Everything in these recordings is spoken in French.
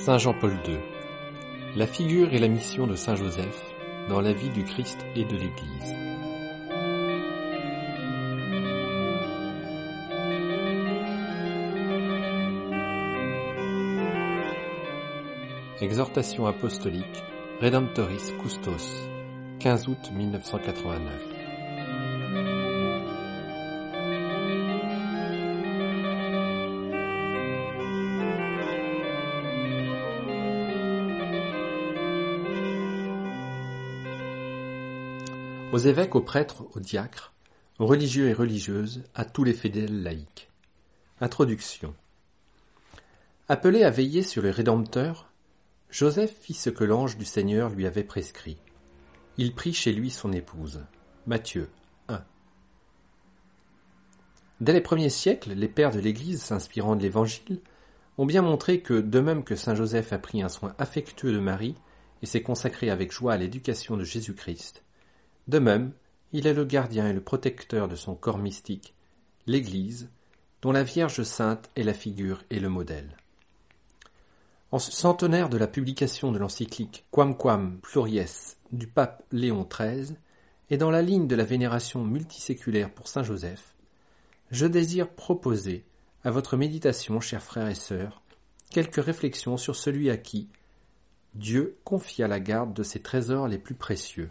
Saint Jean-Paul II. La figure et la mission de Saint Joseph dans la vie du Christ et de l'Église. Exhortation apostolique Redemptoris Custos, 15 août 1989. Aux évêques, aux prêtres, aux diacres, aux religieux et religieuses, à tous les fidèles laïcs. Introduction. Appelé à veiller sur le Rédempteur, Joseph fit ce que l'ange du Seigneur lui avait prescrit. Il prit chez lui son épouse. Matthieu 1. Dès les premiers siècles, les pères de l'Église, s'inspirant de l'Évangile, ont bien montré que, de même que saint Joseph a pris un soin affectueux de Marie et s'est consacré avec joie à l'éducation de Jésus-Christ, de même, il est le gardien et le protecteur de son corps mystique, l'Église, dont la Vierge Sainte est la figure et le modèle. En ce centenaire de la publication de l'encyclique Quamquam Pluries du pape Léon XIII et dans la ligne de la vénération multiséculaire pour saint Joseph, je désire proposer à votre méditation, chers frères et sœurs, quelques réflexions sur celui à qui Dieu confia la garde de ses trésors les plus précieux.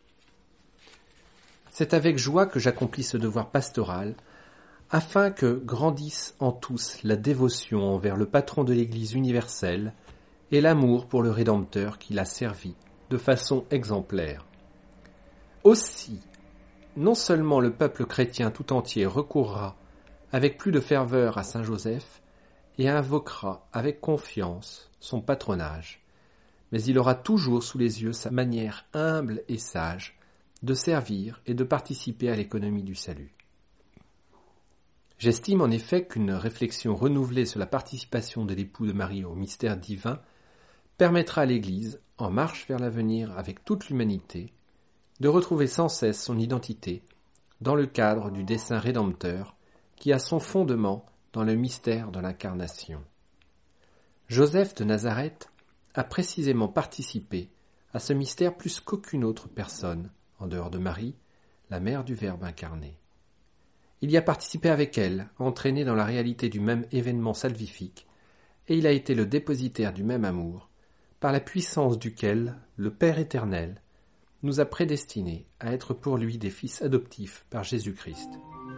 C'est avec joie que j'accomplis ce devoir pastoral, afin que grandisse en tous la dévotion envers le patron de l'Église universelle et l'amour pour le Rédempteur qui l'a servi de façon exemplaire. Aussi, non seulement le peuple chrétien tout entier recourra avec plus de ferveur à saint Joseph et invoquera avec confiance son patronage, mais il aura toujours sous les yeux sa manière humble et sage de servir et de participer à l'économie du salut. J'estime en effet qu'une réflexion renouvelée sur la participation de l'époux de Marie au mystère divin permettra à l'Église, en marche vers l'avenir avec toute l'humanité, de retrouver sans cesse son identité dans le cadre du dessein rédempteur qui a son fondement dans le mystère de l'incarnation. Joseph de Nazareth a précisément participé à ce mystère plus qu'aucune autre personne, en dehors de Marie, la mère du Verbe incarné. Il y a participé avec elle, entraîné dans la réalité du même événement salvifique, et il a été le dépositaire du même amour, par la puissance duquel le Père éternel nous a prédestinés à être pour lui des fils adoptifs par Jésus-Christ.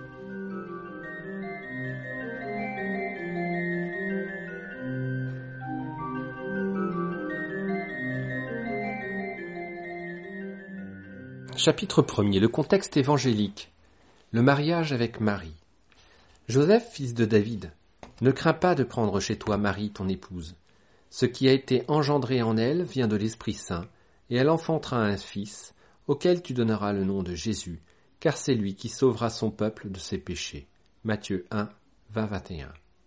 Chapitre 1er. Le contexte évangélique. Le mariage avec Marie. Joseph, fils de David, ne crains pas de prendre chez toi Marie, ton épouse. Ce qui a été engendré en elle vient de l'Esprit Saint, et elle enfantera un fils, auquel tu donneras le nom de Jésus, car c'est lui qui sauvera son peuple de ses péchés. Matthieu 1, 20-21.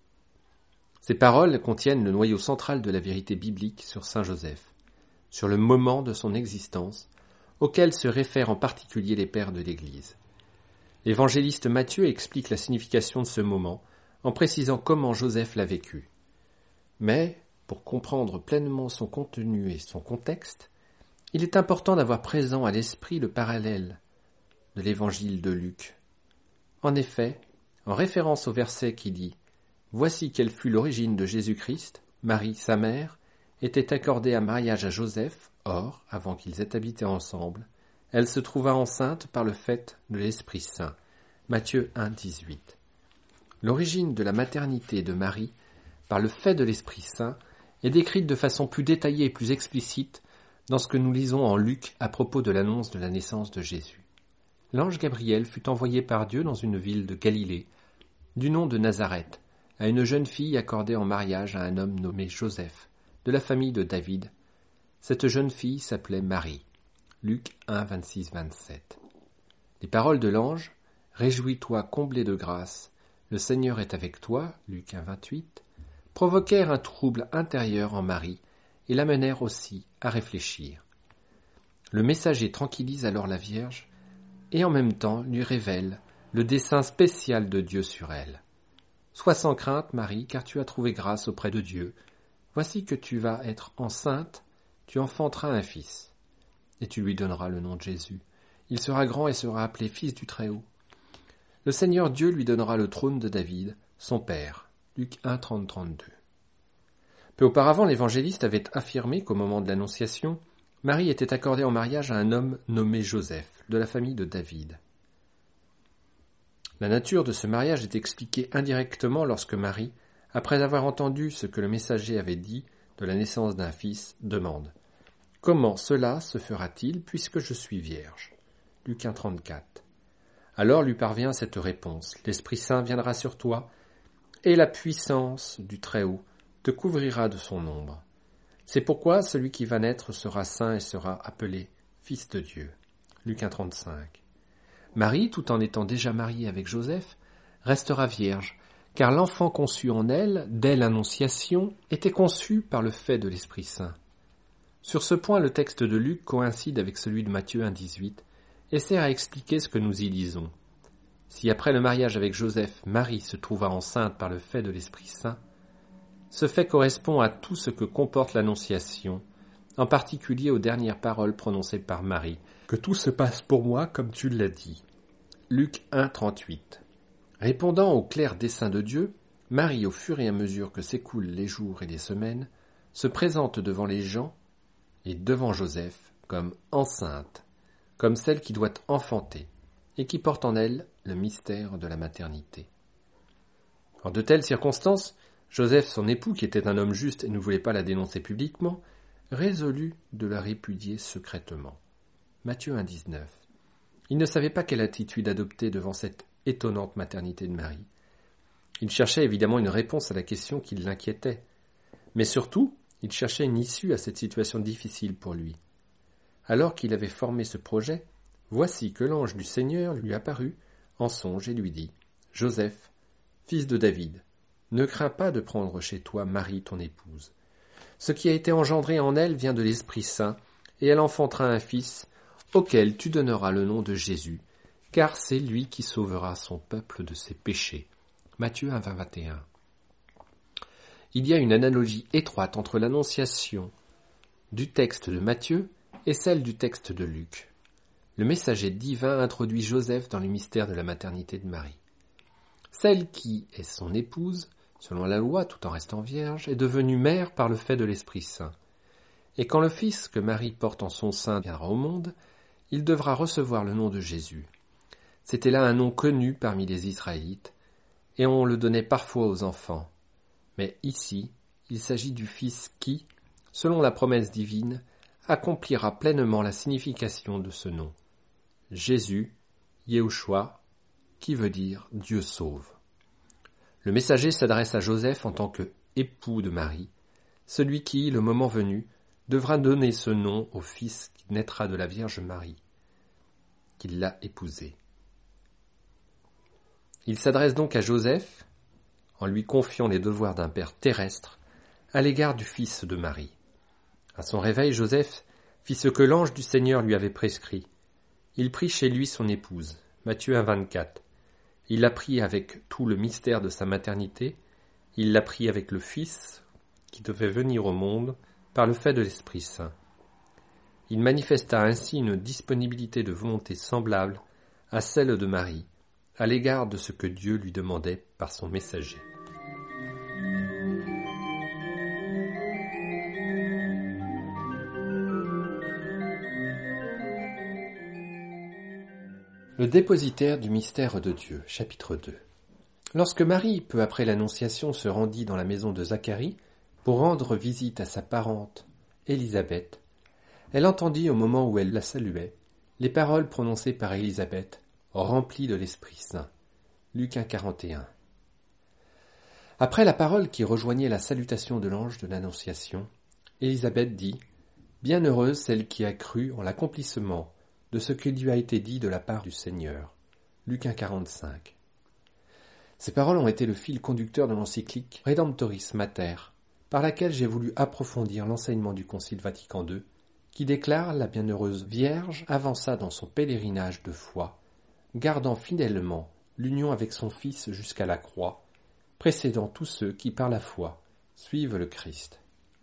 Ces paroles contiennent le noyau central de la vérité biblique sur saint Joseph, sur le moment de son existence, auquel se réfèrent en particulier les pères de l'Église. L'évangéliste Matthieu explique la signification de ce moment en précisant comment Joseph l'a vécu. Mais, pour comprendre pleinement son contenu et son contexte, il est important d'avoir présent à l'esprit le parallèle de l'évangile de Luc. En effet, en référence au verset qui dit « Voici quelle fut l'origine de Jésus-Christ, Marie, sa mère, était accordée à mariage à Joseph. Or, avant qu'ils aient habité ensemble, elle se trouva enceinte par le fait de l'Esprit Saint. » Matthieu 1, 18. L'origine de la maternité de Marie, par le fait de l'Esprit Saint, est décrite de façon plus détaillée et plus explicite dans ce que nous lisons en Luc à propos de l'annonce de la naissance de Jésus. L'ange Gabriel fut envoyé par Dieu dans une ville de Galilée, du nom de Nazareth, à une jeune fille accordée en mariage à un homme nommé Joseph, de la famille de David. Cette jeune fille s'appelait Marie. Luc 1, 26-27. Les paroles de l'ange « Réjouis-toi, comblé de grâce, le Seigneur est avec toi » Luc 1, 28, provoquèrent un trouble intérieur en Marie et l'amenèrent aussi à réfléchir. Le messager tranquillise alors la Vierge et en même temps lui révèle le dessein spécial de Dieu sur elle. « Sois sans crainte, Marie, car tu as trouvé grâce auprès de Dieu. Voici que tu vas être enceinte, tu enfanteras un fils, et tu lui donneras le nom de Jésus. Il sera grand et sera appelé Fils du Très-Haut. Le Seigneur Dieu lui donnera le trône de David, son père. Luc 1, 30-32. Peu auparavant, l'évangéliste avait affirmé qu'au moment de l'Annonciation, Marie était accordée en mariage à un homme nommé Joseph, de la famille de David. La nature de ce mariage est expliquée indirectement lorsque Marie, après avoir entendu ce que le messager avait dit de la naissance d'un fils, demande « Comment cela se fera-t-il puisque je suis vierge ?» Luc 1, 34. Alors lui parvient cette réponse « L'Esprit Saint viendra sur toi, et la puissance du Très-Haut te couvrira de son ombre. C'est pourquoi celui qui va naître sera saint et sera appelé Fils de Dieu. » Luc 1, 35. Marie, tout en étant déjà mariée avec Joseph, restera vierge, car l'enfant conçu en elle, dès l'Annonciation, était conçu par le fait de l'Esprit Saint. Sur ce point, le texte de Luc coïncide avec celui de Matthieu 1,18 et sert à expliquer ce que nous y lisons. Si après le mariage avec Joseph, Marie se trouva enceinte par le fait de l'Esprit Saint, ce fait correspond à tout ce que comporte l'Annonciation, en particulier aux dernières paroles prononcées par Marie, « Que tout se passe pour moi comme tu l'as dit ». Luc 1, 38. Répondant au clair dessein de Dieu, Marie, au fur et à mesure que s'écoulent les jours et les semaines, se présente devant les gens et devant Joseph comme enceinte, comme celle qui doit enfanter, et qui porte en elle le mystère de la maternité. En de telles circonstances, Joseph, son époux, qui était un homme juste et ne voulait pas la dénoncer publiquement, résolut de la répudier secrètement. Matthieu 1, 19. Il ne savait pas quelle attitude adopter devant cette étonnante maternité de Marie. Il cherchait évidemment une réponse à la question qui l'inquiétait, mais surtout, il cherchait une issue à cette situation difficile pour lui. Alors qu'il avait formé ce projet, voici que l'ange du Seigneur lui apparut en songe et lui dit « Joseph, fils de David, ne crains pas de prendre chez toi Marie ton épouse. Ce qui a été engendré en elle vient de l'Esprit Saint, et elle enfantera un fils, auquel tu donneras le nom de Jésus, car c'est lui qui sauvera son peuple de ses péchés. » Matthieu 1, 20, 21. Il y a une analogie étroite entre l'annonciation du texte de Matthieu et celle du texte de Luc. Le messager divin introduit Joseph dans le mystère de la maternité de Marie. Celle qui est son épouse, selon la loi, tout en restant vierge, est devenue mère par le fait de l'Esprit Saint. Et quand le Fils que Marie porte en son sein viendra au monde, il devra recevoir le nom de Jésus. C'était là un nom connu parmi les Israélites, et on le donnait parfois aux enfants. Mais ici, il s'agit du Fils qui, selon la promesse divine, accomplira pleinement la signification de ce nom. Jésus, Yehoshua, qui veut dire Dieu sauve. Le messager s'adresse à Joseph en tant que époux de Marie, celui qui, le moment venu, devra donner ce nom au fils qui naîtra de la Vierge Marie, qui l'a épousé. Il s'adresse donc à Joseph, en lui confiant les devoirs d'un père terrestre, à l'égard du fils de Marie. À son réveil, Joseph fit ce que l'ange du Seigneur lui avait prescrit. Il prit chez lui son épouse, Matthieu 1, 24. Il la prit avec tout le mystère de sa maternité, il la prit avec le Fils qui devait venir au monde par le fait de l'Esprit Saint. Il manifesta ainsi une disponibilité de volonté semblable à celle de Marie, à l'égard de ce que Dieu lui demandait par son messager. Le dépositaire du mystère de Dieu, chapitre 2. Lorsque Marie, peu après l'Annonciation, se rendit dans la maison de Zacharie pour rendre visite à sa parente Élisabeth, elle entendit au moment où elle la saluait les paroles prononcées par Élisabeth, remplies de l'Esprit Saint. Luc 1, 41. Après la parole qui rejoignait la salutation de l'ange de l'Annonciation, Élisabeth dit « Bienheureuse celle qui a cru en l'accomplissement de ce qui lui a été dit de la part du Seigneur. » Luc 1, 45. Ces paroles ont été le fil conducteur de l'encyclique Redemptoris Mater, par laquelle j'ai voulu approfondir l'enseignement du Concile Vatican II, qui déclare la bienheureuse Vierge avança dans son pèlerinage de foi, gardant fidèlement l'union avec son Fils jusqu'à la croix, précédant tous ceux qui, par la foi, suivent le Christ.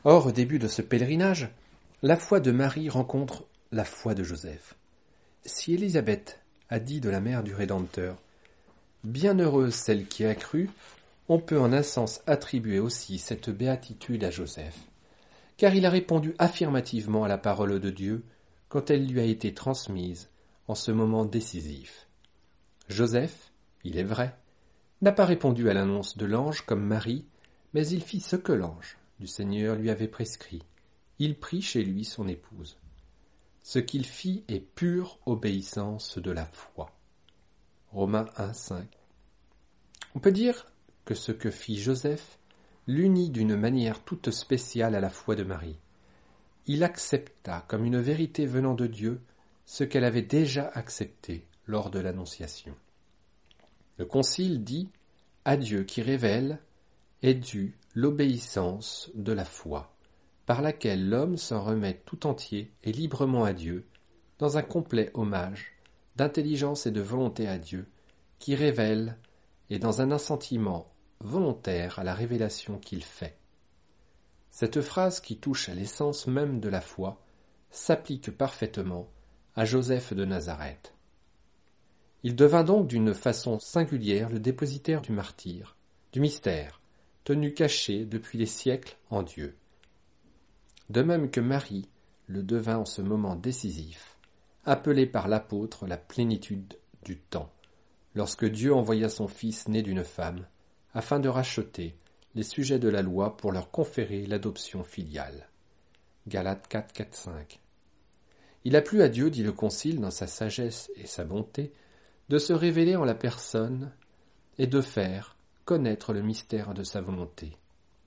Or, au début de ce pèlerinage, la foi de Marie rencontre la foi de Joseph. Si Élisabeth a dit de la mère du Rédempteur « Bienheureuse celle qui a cru », on peut en un sens attribuer aussi cette béatitude à Joseph, car il a répondu affirmativement à la parole de Dieu quand elle lui a été transmise en ce moment décisif. Joseph, il est vrai, n'a pas répondu à l'annonce de l'ange comme Marie, mais il fit ce que l'ange du Seigneur lui avait prescrit. Il prit chez lui son épouse. Ce qu'il fit est pure obéissance de la foi. Romains 1,5. On peut dire que ce que fit Joseph l'unit d'une manière toute spéciale à la foi de Marie. Il accepta comme une vérité venant de Dieu ce qu'elle avait déjà accepté lors de l'Annonciation. Le Concile dit « À Dieu qui révèle est due l'obéissance de la foi, par laquelle l'homme s'en remet tout entier et librement à Dieu, dans un complet hommage d'intelligence et de volonté à Dieu, qui révèle et dans un assentiment volontaire à la révélation qu'il fait. » Cette phrase qui touche à l'essence même de la foi s'applique parfaitement à Joseph de Nazareth. Il devint donc d'une façon singulière le dépositaire du martyre, du mystère, tenu caché depuis les siècles en Dieu. De même que Marie le devint en ce moment décisif, appelé par l'apôtre la plénitude du temps, lorsque Dieu envoya son Fils né d'une femme, afin de racheter les sujets de la loi pour leur conférer l'adoption filiale. Galates 4, 4, 5. Il a plu à Dieu, dit le Concile, dans sa sagesse et sa bonté, de se révéler en la personne et de faire connaître le mystère de sa volonté,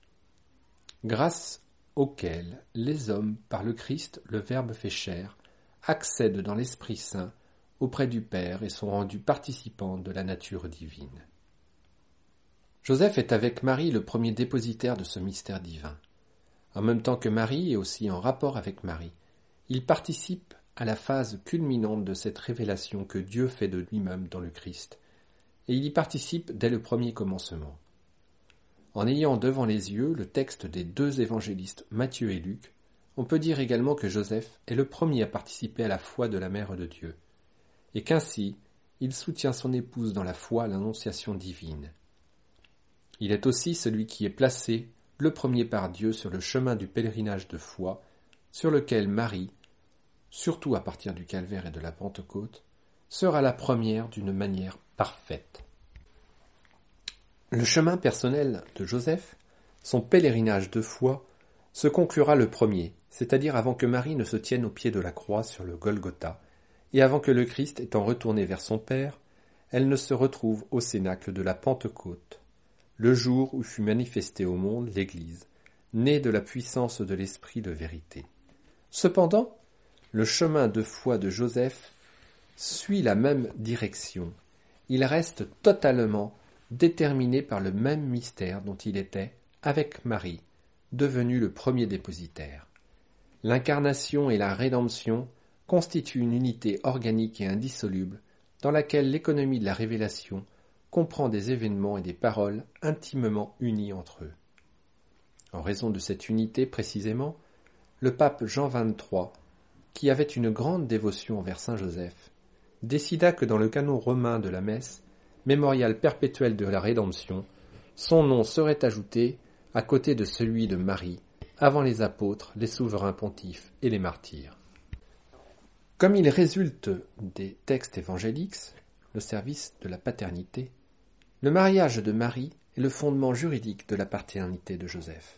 grâce auquel les hommes, par le Christ, le Verbe fait chair, accèdent dans l'Esprit Saint auprès du Père et sont rendus participants de la nature divine. Joseph est avec Marie le premier dépositaire de ce mystère divin. En même temps que Marie et aussi en rapport avec Marie, il participe à la phase culminante de cette révélation que Dieu fait de lui-même dans le Christ, et il y participe dès le premier commencement. En ayant devant les yeux le texte des deux évangélistes Matthieu et Luc, on peut dire également que Joseph est le premier à participer à la foi de la Mère de Dieu, et qu'ainsi il soutient son épouse dans la foi à l'annonciation divine. Il est aussi celui qui est placé le premier par Dieu sur le chemin du pèlerinage de foi, sur lequel Marie, surtout à partir du Calvaire et de la Pentecôte, sera la première d'une manière parfaite. Le chemin personnel de Joseph, son pèlerinage de foi, se conclura le premier, c'est-à-dire avant que Marie ne se tienne au pied de la croix sur le Golgotha, et avant que le Christ, étant retourné vers son Père, elle ne se retrouve au cénacle de la Pentecôte, le jour où fut manifestée au monde l'Église, née de la puissance de l'Esprit de vérité. Cependant, le chemin de foi de Joseph suit la même direction. Il reste totalement déterminé par le même mystère dont il était, avec Marie, devenu le premier dépositaire. L'incarnation et la rédemption constituent une unité organique et indissoluble dans laquelle l'économie de la révélation comprend des événements et des paroles intimement unis entre eux. En raison de cette unité précisément, le pape Jean XXIII, qui avait une grande dévotion envers saint Joseph, décida que dans le canon romain de la messe, mémorial perpétuel de la rédemption, son nom serait ajouté à côté de celui de Marie, avant les apôtres, les souverains pontifes et les martyrs. Comme il résulte des textes évangéliques, le service de la paternité, le mariage de Marie est le fondement juridique de la paternité de Joseph.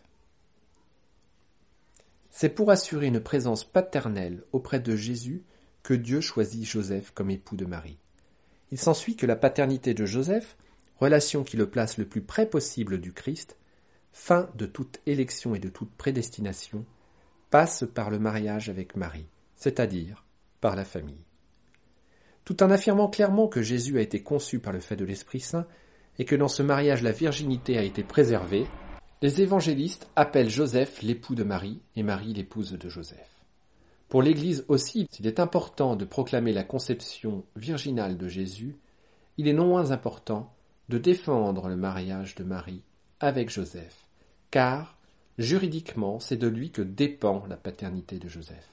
C'est pour assurer une présence paternelle auprès de Jésus que Dieu choisit Joseph comme époux de Marie. Il s'ensuit que la paternité de Joseph, relation qui le place le plus près possible du Christ, fin de toute élection et de toute prédestination, passe par le mariage avec Marie, c'est-à-dire par la famille. Tout en affirmant clairement que Jésus a été conçu par le fait de l'Esprit Saint et que dans ce mariage la virginité a été préservée, les évangélistes appellent Joseph l'époux de Marie et Marie l'épouse de Joseph. Pour l'Église aussi, s'il est important de proclamer la conception virginale de Jésus, il est non moins important de défendre le mariage de Marie avec Joseph, car Juridiquement, c'est de lui que dépend la paternité de Joseph.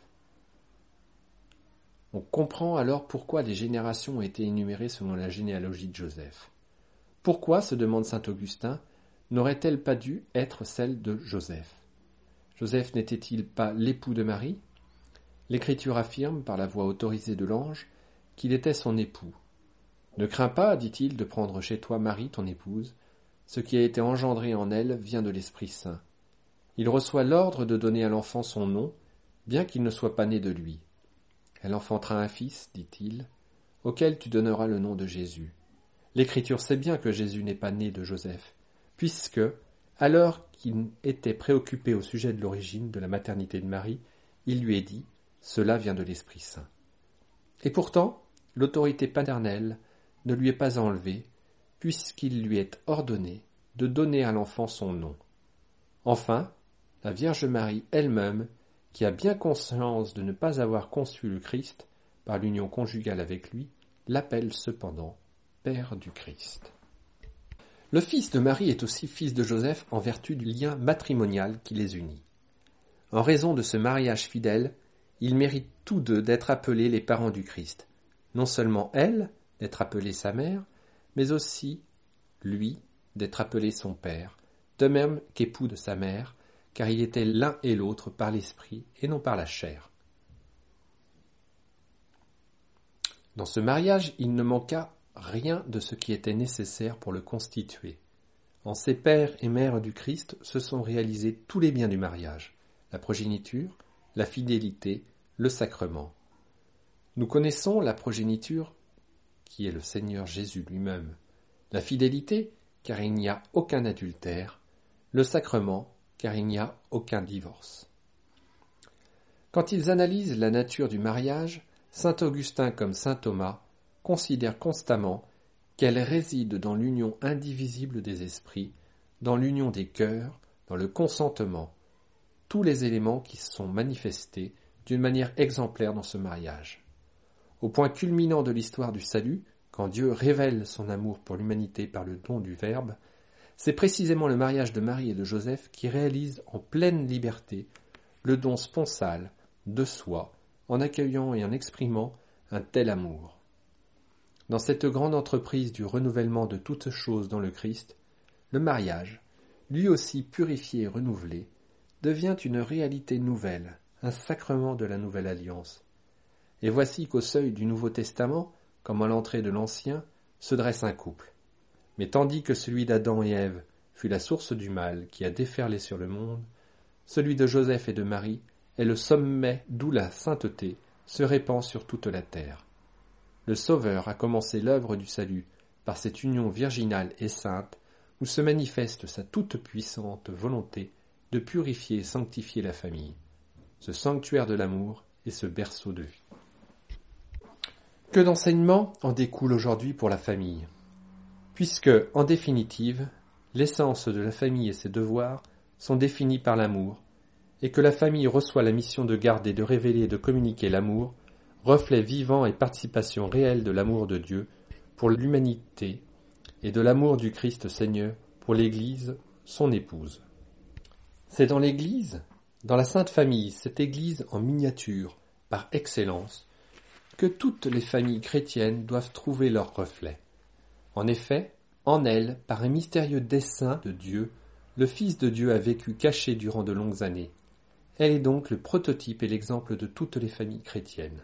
On comprend alors pourquoi les générations ont été énumérées selon la généalogie de Joseph. Pourquoi, se demande saint Augustin, n'aurait-elle pas dû être celle de Joseph? Joseph n'était-il pas l'époux de Marie? L'Écriture affirme, par la voix autorisée de l'ange, qu'il était son époux. Ne crains pas, dit-il, de prendre chez toi Marie, ton épouse. Ce qui a été engendré en elle vient de l'Esprit Saint. Il reçoit l'ordre de donner à l'enfant son nom, bien qu'il ne soit pas né de lui. Elle enfantera un fils, dit-il, auquel tu donneras le nom de Jésus. L'Écriture sait bien que Jésus n'est pas né de Joseph, puisque, alors qu'il était préoccupé au sujet de l'origine de la maternité de Marie, il lui est dit « Cela vient de l'Esprit Saint ». Et pourtant, l'autorité paternelle ne lui est pas enlevée, puisqu'il lui est ordonné de donner à l'enfant son nom. Enfin, la Vierge Marie elle-même, qui a bien conscience de ne pas avoir conçu le Christ par l'union conjugale avec lui, l'appelle cependant Père du Christ. Le fils de Marie est aussi fils de Joseph en vertu du lien matrimonial qui les unit. En raison de ce mariage fidèle, ils méritent tous deux d'être appelés les parents du Christ. Non seulement elle, d'être appelée sa mère, mais aussi lui, d'être appelé son père, de même qu'époux de sa mère, car il était l'un et l'autre par l'esprit et non par la chair. Dans ce mariage, il ne manqua rien de ce qui était nécessaire pour le constituer. En ces pères et mères du Christ se sont réalisés tous les biens du mariage, la progéniture, la fidélité, le sacrement. Nous connaissons la progéniture, qui est le Seigneur Jésus lui-même, la fidélité, car il n'y a aucun adultère, le sacrement, car il n'y a aucun divorce. Quand ils analysent la nature du mariage, saint Augustin comme saint Thomas considèrent constamment qu'elle réside dans l'union indivisible des esprits, dans l'union des cœurs, dans le consentement, tous les éléments qui sont manifestés d'une manière exemplaire dans ce mariage. Au point culminant de l'histoire du salut, quand Dieu révèle son amour pour l'humanité par le don du Verbe, c'est précisément le mariage de Marie et de Joseph qui réalise en pleine liberté le don sponsal de soi, en accueillant et en exprimant un tel amour. Dans cette grande entreprise du renouvellement de toutes choses dans le Christ, le mariage, lui aussi purifié et renouvelé, devient une réalité nouvelle, un sacrement de la nouvelle alliance. Et voici qu'au seuil du Nouveau Testament, comme à l'entrée de l'Ancien, se dresse un couple. Mais tandis que celui d'Adam et Ève fut la source du mal qui a déferlé sur le monde, celui de Joseph et de Marie est le sommet d'où la sainteté se répand sur toute la terre. Le Sauveur a commencé l'œuvre du salut par cette union virginale et sainte où se manifeste sa toute-puissante volonté de purifier et sanctifier la famille, ce sanctuaire de l'amour et ce berceau de vie. Que d'enseignements en découlent aujourd'hui pour la famille, puisque, en définitive, l'essence de la famille et ses devoirs sont définis par l'amour, et que la famille reçoit la mission de garder, de révéler et de communiquer l'amour, reflet vivant et participation réelle de l'amour de Dieu pour l'humanité et de l'amour du Christ Seigneur pour l'Église, son épouse. C'est dans l'Église, dans la Sainte Famille, cette Église en miniature, par excellence, que toutes les familles chrétiennes doivent trouver leur reflet. En effet, en elle, par un mystérieux dessein de Dieu, le Fils de Dieu a vécu caché durant de longues années. Elle est donc le prototype et l'exemple de toutes les familles chrétiennes.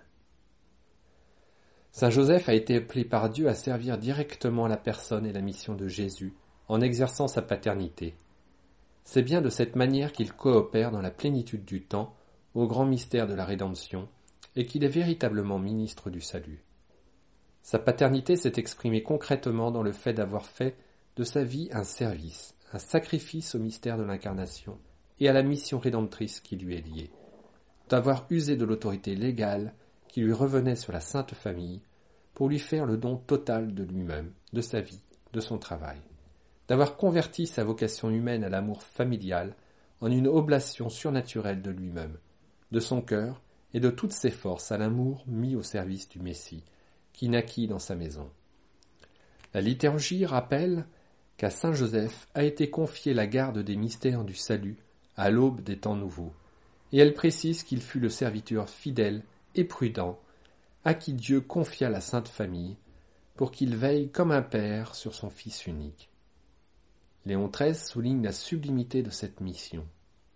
Saint Joseph a été appelé par Dieu à servir directement la personne et la mission de Jésus, en exerçant sa paternité. C'est bien de cette manière qu'il coopère dans la plénitude du temps au grand mystère de la rédemption, et qu'il est véritablement ministre du salut. Sa paternité s'est exprimée concrètement dans le fait d'avoir fait de sa vie un service, un sacrifice au mystère de l'incarnation et à la mission rédemptrice qui lui est liée, d'avoir usé de l'autorité légale qui lui revenait sur la Sainte Famille pour lui faire le don total de lui-même, de sa vie, de son travail, d'avoir converti sa vocation humaine à l'amour familial en une oblation surnaturelle de lui-même, de son cœur et de toutes ses forces à l'amour mis au service du Messie, qui naquit dans sa maison. La liturgie rappelle qu'à Saint Joseph a été confiée la garde des mystères du salut à l'aube des temps nouveaux, et elle précise qu'il fut le serviteur fidèle et prudent, à qui Dieu confia la Sainte Famille, pour qu'il veille comme un père sur son Fils unique. Léon XIII souligne la sublimité de cette mission.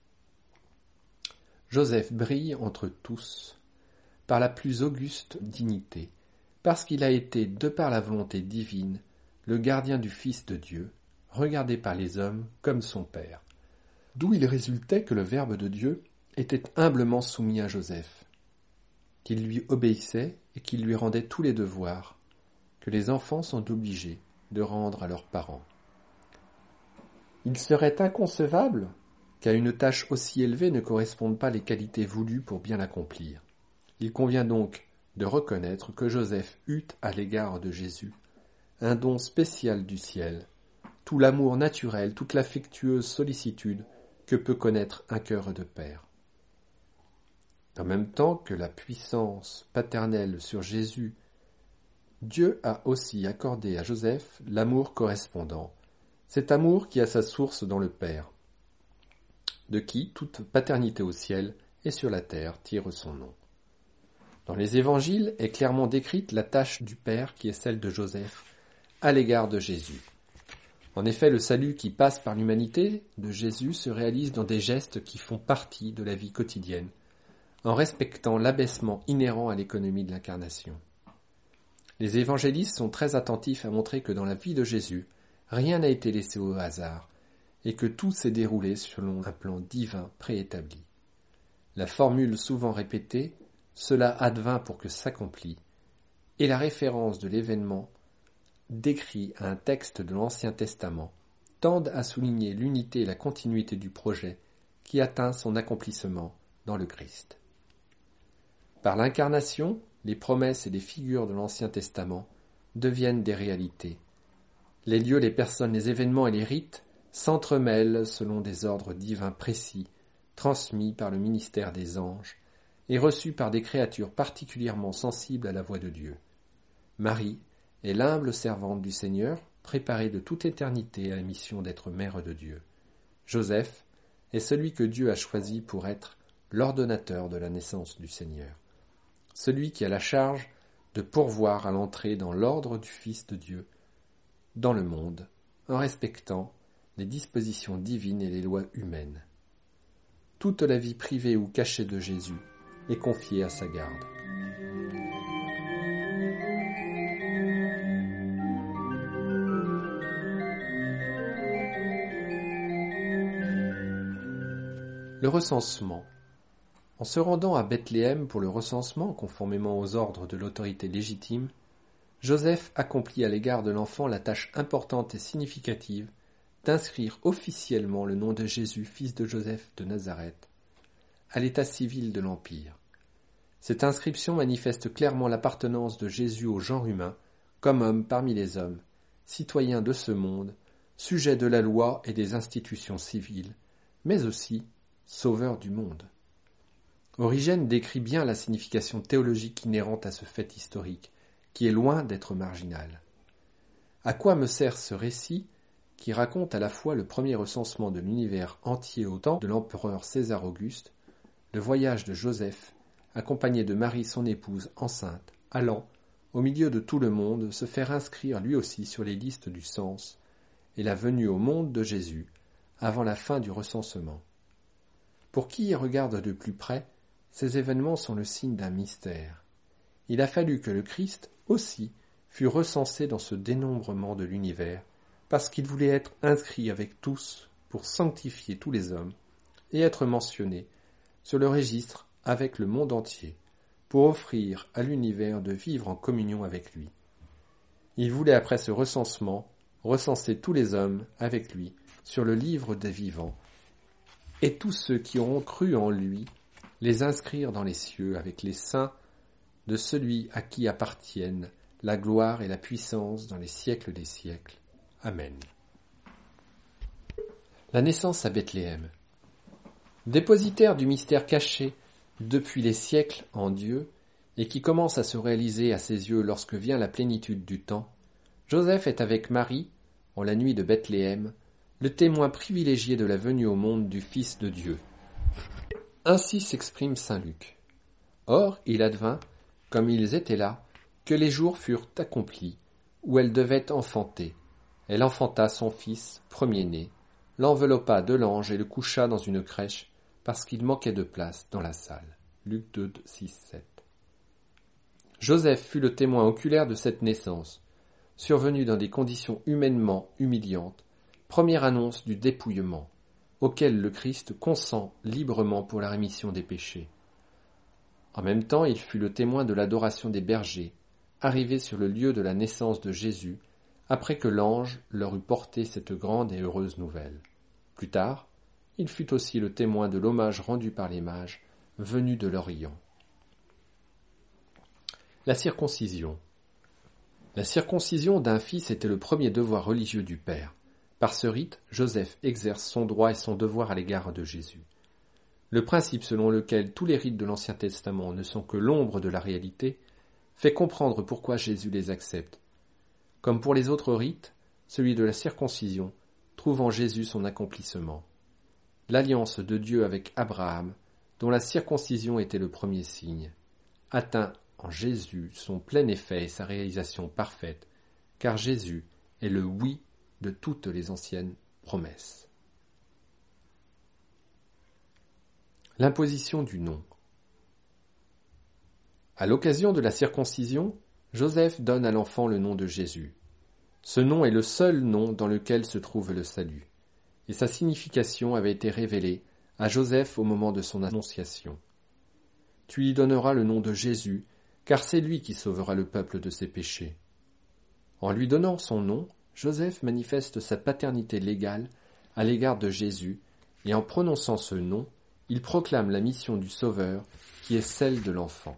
Joseph brille entre tous, par la plus auguste dignité, parce qu'il a été, de par la volonté divine, le gardien du Fils de Dieu, regardé par les hommes comme son Père. D'où il résultait que le Verbe de Dieu était humblement soumis à Joseph, qu'il lui obéissait et qu'il lui rendait tous les devoirs que les enfants sont obligés de rendre à leurs parents. Il serait inconcevable qu'à une tâche aussi élevée ne correspondent pas les qualités voulues pour bien l'accomplir. Il convient donc de reconnaître que Joseph eut à l'égard de Jésus un don spécial du ciel, tout l'amour naturel, toute l'affectueuse sollicitude que peut connaître un cœur de père. En même temps que la puissance paternelle sur Jésus, Dieu a aussi accordé à Joseph l'amour correspondant, cet amour qui a sa source dans le Père, de qui toute paternité au ciel et sur la terre tire son nom. Dans les évangiles est clairement décrite la tâche du Père qui est celle de Joseph à l'égard de Jésus. En effet, le salut qui passe par l'humanité de Jésus se réalise dans des gestes qui font partie de la vie quotidienne, en respectant l'abaissement inhérent à l'économie de l'incarnation. Les évangélistes sont très attentifs à montrer que dans la vie de Jésus, rien n'a été laissé au hasard, et que tout s'est déroulé selon un plan divin préétabli. La formule souvent répétée « cela advint pour que s'accomplit » et la référence de l'événement décrit à un texte de l'Ancien Testament tendent à souligner l'unité et la continuité du projet qui atteint son accomplissement dans le Christ. Par l'incarnation, les promesses et les figures de l'Ancien Testament deviennent des réalités. Les lieux, les personnes, les événements et les rites s'entremêlent selon des ordres divins précis, transmis par le ministère des anges et reçus par des créatures particulièrement sensibles à la voix de Dieu. Marie est l'humble servante du Seigneur, préparée de toute éternité à la mission d'être mère de Dieu. Joseph est celui que Dieu a choisi pour être l'ordonnateur de la naissance du Seigneur, celui qui a la charge de pourvoir à l'entrée dans l'ordre du Fils de Dieu dans le monde, en respectant les dispositions divines et les lois humaines. Toute la vie privée ou cachée de Jésus est confiée à sa garde. Le recensement. En se rendant à Bethléem pour le recensement, conformément aux ordres de l'autorité légitime, Joseph accomplit à l'égard de l'enfant la tâche importante et significative d'inscrire officiellement le nom de Jésus, fils de Joseph de Nazareth, à l'état civil de l'Empire. Cette inscription manifeste clairement l'appartenance de Jésus au genre humain, comme homme parmi les hommes, citoyen de ce monde, sujet de la loi et des institutions civiles, mais aussi sauveur du monde. Origène décrit bien la signification théologique inhérente à ce fait historique, qui est loin d'être marginal. À quoi me sert ce récit qui raconte à la fois le premier recensement de l'univers entier au temps de l'empereur César Auguste, le voyage de Joseph, accompagné de Marie son épouse enceinte, allant, au milieu de tout le monde, se faire inscrire lui aussi sur les listes du cens, et la venue au monde de Jésus, avant la fin du recensement. Pour qui y regarde de plus près, ces événements sont le signe d'un mystère. Il a fallu que le Christ aussi fût recensé dans ce dénombrement de l'univers, parce qu'il voulait être inscrit avec tous pour sanctifier tous les hommes et être mentionné sur le registre avec le monde entier, pour offrir à l'univers de vivre en communion avec lui. Il voulait après ce recensement recenser tous les hommes avec lui sur le livre des vivants, et tous ceux qui auront cru en lui les inscrire dans les cieux avec les saints de celui à qui appartiennent la gloire et la puissance dans les siècles des siècles. Amen. La naissance à Bethléem. Dépositaire du mystère caché depuis les siècles en Dieu et qui commence à se réaliser à ses yeux lorsque vient la plénitude du temps, Joseph est avec Marie, en la nuit de Bethléem, le témoin privilégié de la venue au monde du Fils de Dieu. Ainsi s'exprime saint Luc. Or, il advint, comme ils étaient là, que les jours furent accomplis, où elle devait enfanter. Elle enfanta son fils, premier-né, l'enveloppa de l'ange et le coucha dans une crèche, parce qu'il manquait de place dans la salle. Luc 2, 6, 7. Joseph fut le témoin oculaire de cette naissance, survenue dans des conditions humainement humiliantes, première annonce du dépouillement, auquel le Christ consent librement pour la rémission des péchés. En même temps, il fut le témoin de l'adoration des bergers, arrivés sur le lieu de la naissance de Jésus, après que l'ange leur eut porté cette grande et heureuse nouvelle. Plus tard, il fut aussi le témoin de l'hommage rendu par les mages, venus de l'Orient. La circoncision. La circoncision d'un fils était le premier devoir religieux du père. Par ce rite, Joseph exerce son droit et son devoir à l'égard de Jésus. Le principe selon lequel tous les rites de l'Ancien Testament ne sont que l'ombre de la réalité fait comprendre pourquoi Jésus les accepte. Comme pour les autres rites, celui de la circoncision trouve en Jésus son accomplissement. L'alliance de Dieu avec Abraham, dont la circoncision était le premier signe, atteint en Jésus son plein effet et sa réalisation parfaite, car Jésus est le oui de toutes les anciennes promesses. L'imposition du nom. À l'occasion de la circoncision, Joseph donne à l'enfant le nom de Jésus. Ce nom est le seul nom dans lequel se trouve le salut, et sa signification avait été révélée à Joseph au moment de son annonciation. Tu lui donneras le nom de Jésus, car c'est lui qui sauvera le peuple de ses péchés. En lui donnant son nom, Joseph manifeste sa paternité légale à l'égard de Jésus, et en prononçant ce nom, il proclame la mission du Sauveur, qui est celle de l'enfant.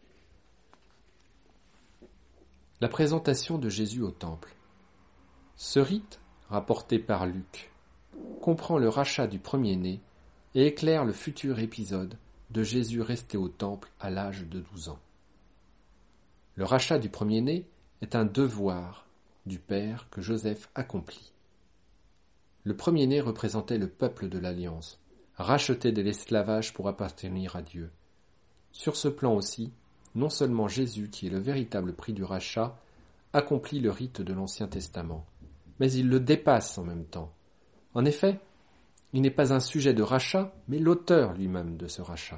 La présentation de Jésus au Temple. Ce rite, rapporté par Luc, comprend le rachat du premier-né et éclaire le futur épisode de Jésus resté au Temple à l'âge de 12 ans. Le rachat du premier-né est un devoir du Père que Joseph accomplit. Le premier-né représentait le peuple de l'Alliance, racheté de l'esclavage pour appartenir à Dieu. Sur ce plan aussi, non seulement Jésus, qui est le véritable prix du rachat, accomplit le rite de l'Ancien Testament, mais il le dépasse en même temps. En effet, il n'est pas un sujet de rachat, mais l'auteur lui-même de ce rachat.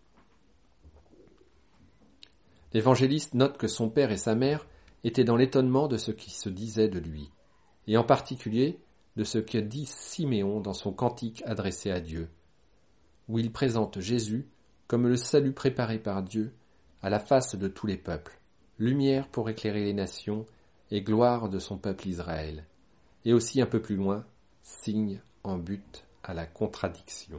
L'évangéliste note que son père et sa mère étaient dans l'étonnement de ce qui se disait de lui, et en particulier de ce que dit Siméon dans son cantique adressé à Dieu, où il présente Jésus comme le salut préparé par Dieu à la face de tous les peuples, lumière pour éclairer les nations et gloire de son peuple Israël, et aussi un peu plus loin, signe en but à la contradiction.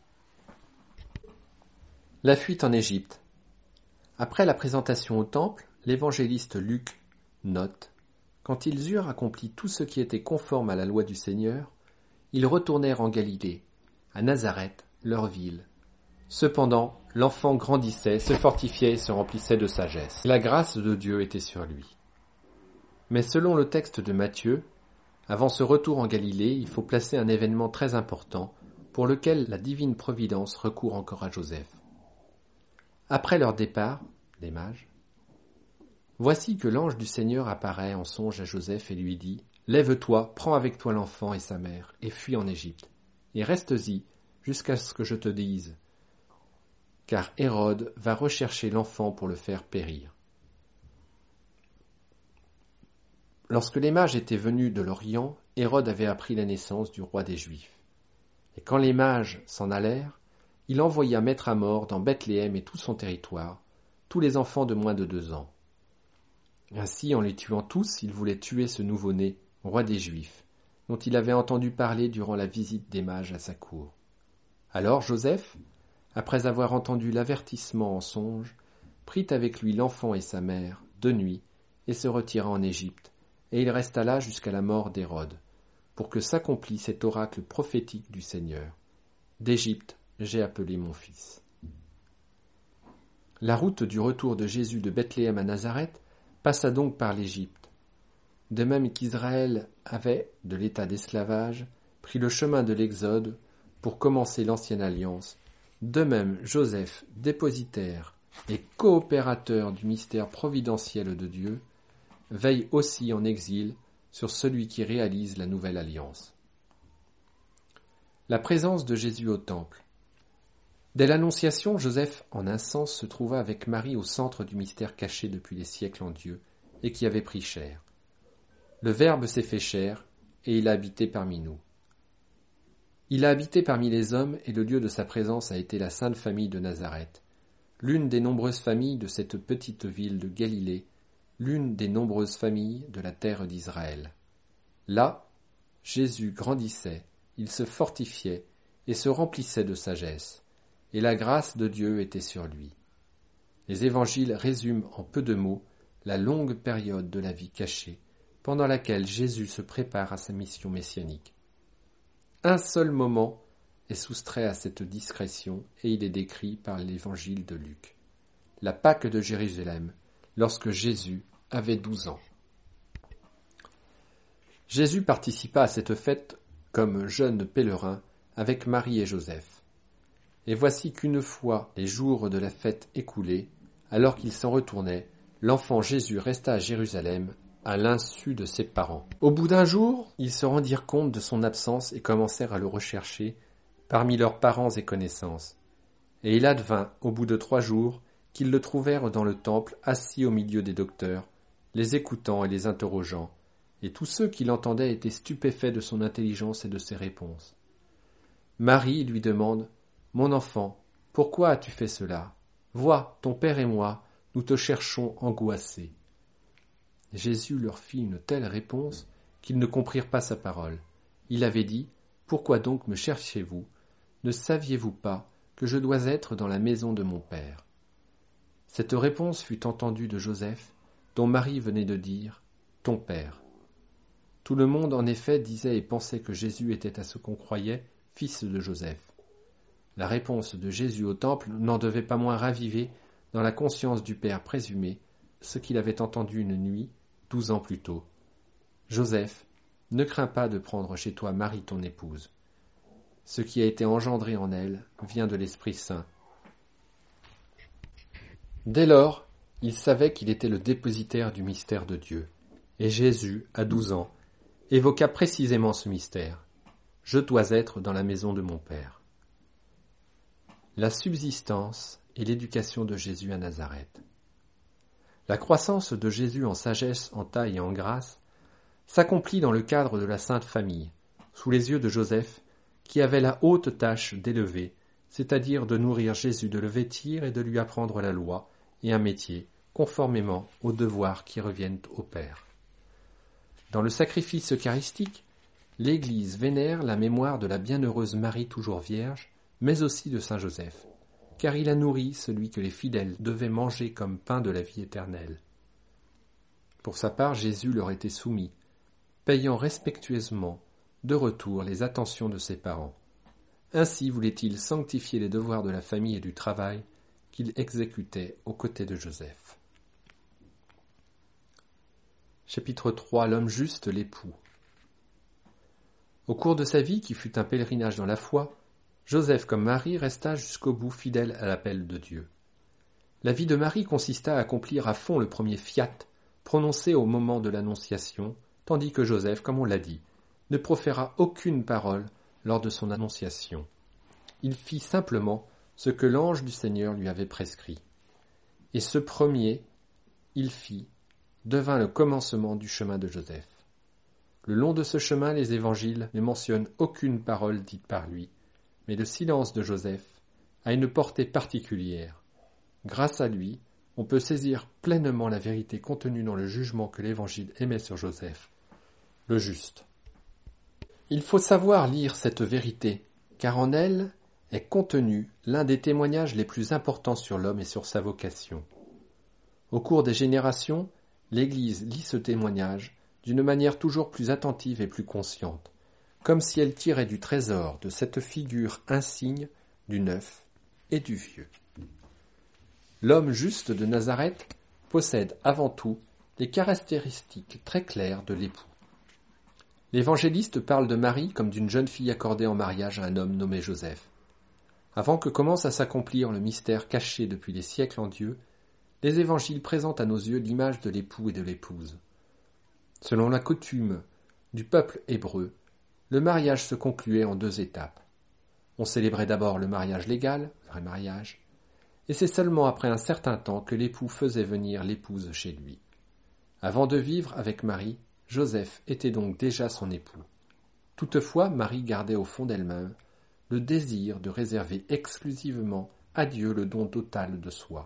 La fuite en Égypte. Après la présentation au temple, l'évangéliste Luc note « Quand ils eurent accompli tout ce qui était conforme à la loi du Seigneur, ils retournèrent en Galilée, à Nazareth, leur ville. Cependant, l'enfant grandissait, se fortifiait et se remplissait de sagesse. La grâce de Dieu était sur lui. » Mais selon le texte de Matthieu, avant ce retour en Galilée, il faut placer un événement très important pour lequel la divine providence recourt encore à Joseph. Après leur départ, des mages, voici que l'ange du Seigneur apparaît en songe à Joseph et lui dit « Lève-toi, prends avec toi l'enfant et sa mère, et fuis en Égypte, et restes-y jusqu'à ce que je te dise, car Hérode va rechercher l'enfant pour le faire périr. » Lorsque les mages étaient venus de l'Orient, Hérode avait appris la naissance du roi des Juifs. Et quand les mages s'en allèrent, il envoya mettre à mort dans Bethléem et tout son territoire tous les enfants de moins de 2 ans. Ainsi, en les tuant tous, il voulait tuer ce nouveau-né, roi des Juifs, dont il avait entendu parler durant la visite des mages à sa cour. Alors Joseph, après avoir entendu l'avertissement en songe, prit avec lui l'enfant et sa mère, de nuit, et se retira en Égypte, et il resta là jusqu'à la mort d'Hérode, pour que s'accomplisse cet oracle prophétique du Seigneur. D'Égypte, j'ai appelé mon fils. La route du retour de Jésus de Bethléem à Nazareth passa donc par l'Égypte. De même qu'Israël avait, de l'état d'esclavage, prit le chemin de l'Exode pour commencer l'ancienne alliance. De même, Joseph, dépositaire et coopérateur du mystère providentiel de Dieu, veille aussi en exil sur celui qui réalise la nouvelle alliance. La présence de Jésus au temple. Dès l'Annonciation, Joseph, en un sens, se trouva avec Marie au centre du mystère caché depuis les siècles en Dieu et qui avait pris chair. Le Verbe s'est fait chair et il a habité parmi nous. Il a habité parmi les hommes et le lieu de sa présence a été la Sainte Famille de Nazareth, l'une des nombreuses familles de cette petite ville de Galilée, l'une des nombreuses familles de la terre d'Israël. Là, Jésus grandissait, il se fortifiait et se remplissait de sagesse, et la grâce de Dieu était sur lui. Les évangiles résument en peu de mots la longue période de la vie cachée, pendant laquelle Jésus se prépare à sa mission messianique. Un seul moment est soustrait à cette discrétion et il est décrit par l'évangile de Luc. La Pâque de Jérusalem, lorsque Jésus avait 12 ans. Jésus participa à cette fête comme jeune pèlerin avec Marie et Joseph. Et voici qu'une fois les jours de la fête écoulés, alors qu'il s'en retournait, l'enfant Jésus resta à Jérusalem à l'insu de ses parents. Au bout d'un jour, ils se rendirent compte de son absence et commencèrent à le rechercher parmi leurs parents et connaissances. Et il advint, au bout de 3 jours, qu'ils le trouvèrent dans le temple, assis au milieu des docteurs, les écoutant et les interrogeant, et tous ceux qui l'entendaient étaient stupéfaits de son intelligence et de ses réponses. Marie lui demande « Mon enfant, pourquoi as-tu fait cela ? Vois, ton père et moi, nous te cherchons angoissés. » Jésus leur fit une telle réponse qu'ils ne comprirent pas sa parole. Il avait dit « Pourquoi donc me cherchez-vous ? Ne saviez-vous pas que je dois être dans la maison de mon Père ?» Cette réponse fut entendue de Joseph, dont Marie venait de dire « Ton Père ». Tout le monde en effet disait et pensait que Jésus était à ce qu'on croyait fils de Joseph. La réponse de Jésus au temple n'en devait pas moins raviver dans la conscience du Père présumé ce qu'il avait entendu une nuit, 12 ans plus tôt. « Joseph, ne crains pas de prendre chez toi Marie ton épouse. Ce qui a été engendré en elle vient de l'Esprit Saint. » Dès lors, il savait qu'il était le dépositaire du mystère de Dieu. Et Jésus, à 12 ans, évoqua précisément ce mystère. « Je dois être dans la maison de mon Père. » La subsistance et l'éducation de Jésus à Nazareth. La croissance de Jésus en sagesse, en taille et en grâce s'accomplit dans le cadre de la Sainte Famille, sous les yeux de Joseph, qui avait la haute tâche d'élever, c'est-à-dire de nourrir Jésus, de le vêtir et de lui apprendre la loi et un métier, conformément aux devoirs qui reviennent au Père. Dans le sacrifice eucharistique, l'Église vénère la mémoire de la bienheureuse Marie toujours vierge, mais aussi de saint Joseph, car il a nourri celui que les fidèles devaient manger comme pain de la vie éternelle. Pour sa part, Jésus leur était soumis, payant respectueusement de retour les attentions de ses parents. Ainsi voulait-il sanctifier les devoirs de la famille et du travail qu'il exécutait aux côtés de Joseph. Chapitre 3. L'homme juste, l'époux. Au cours de sa vie, qui fut un pèlerinage dans la foi, Joseph comme Marie resta jusqu'au bout fidèle à l'appel de Dieu. La vie de Marie consista à accomplir à fond le premier fiat prononcé au moment de l'Annonciation, tandis que Joseph, comme on l'a dit, ne proféra aucune parole lors de son Annonciation. Il fit simplement ce que l'ange du Seigneur lui avait prescrit. Et ce premier, il fit, devint le commencement du chemin de Joseph. Le long de ce chemin, les évangiles ne mentionnent aucune parole dite par lui, mais le silence de Joseph a une portée particulière. Grâce à lui, on peut saisir pleinement la vérité contenue dans le jugement que l'Évangile émet sur Joseph, le juste. Il faut savoir lire cette vérité, car en elle est contenu l'un des témoignages les plus importants sur l'homme et sur sa vocation. Au cours des générations, l'Église lit ce témoignage d'une manière toujours plus attentive et plus consciente, comme si elle tirait du trésor de cette figure insigne du neuf et du vieux. L'homme juste de Nazareth possède avant tout les caractéristiques très claires de l'époux. L'évangéliste parle de Marie comme d'une jeune fille accordée en mariage à un homme nommé Joseph. Avant que commence à s'accomplir le mystère caché depuis des siècles en Dieu, les évangiles présentent à nos yeux l'image de l'époux et de l'épouse. Selon la coutume du peuple hébreu, le mariage se concluait en 2 étapes. On célébrait d'abord le mariage légal, vrai mariage, et c'est seulement après un certain temps que l'époux faisait venir l'épouse chez lui. Avant de vivre avec Marie, Joseph était donc déjà son époux. Toutefois, Marie gardait au fond d'elle-même le désir de réserver exclusivement à Dieu le don total de soi.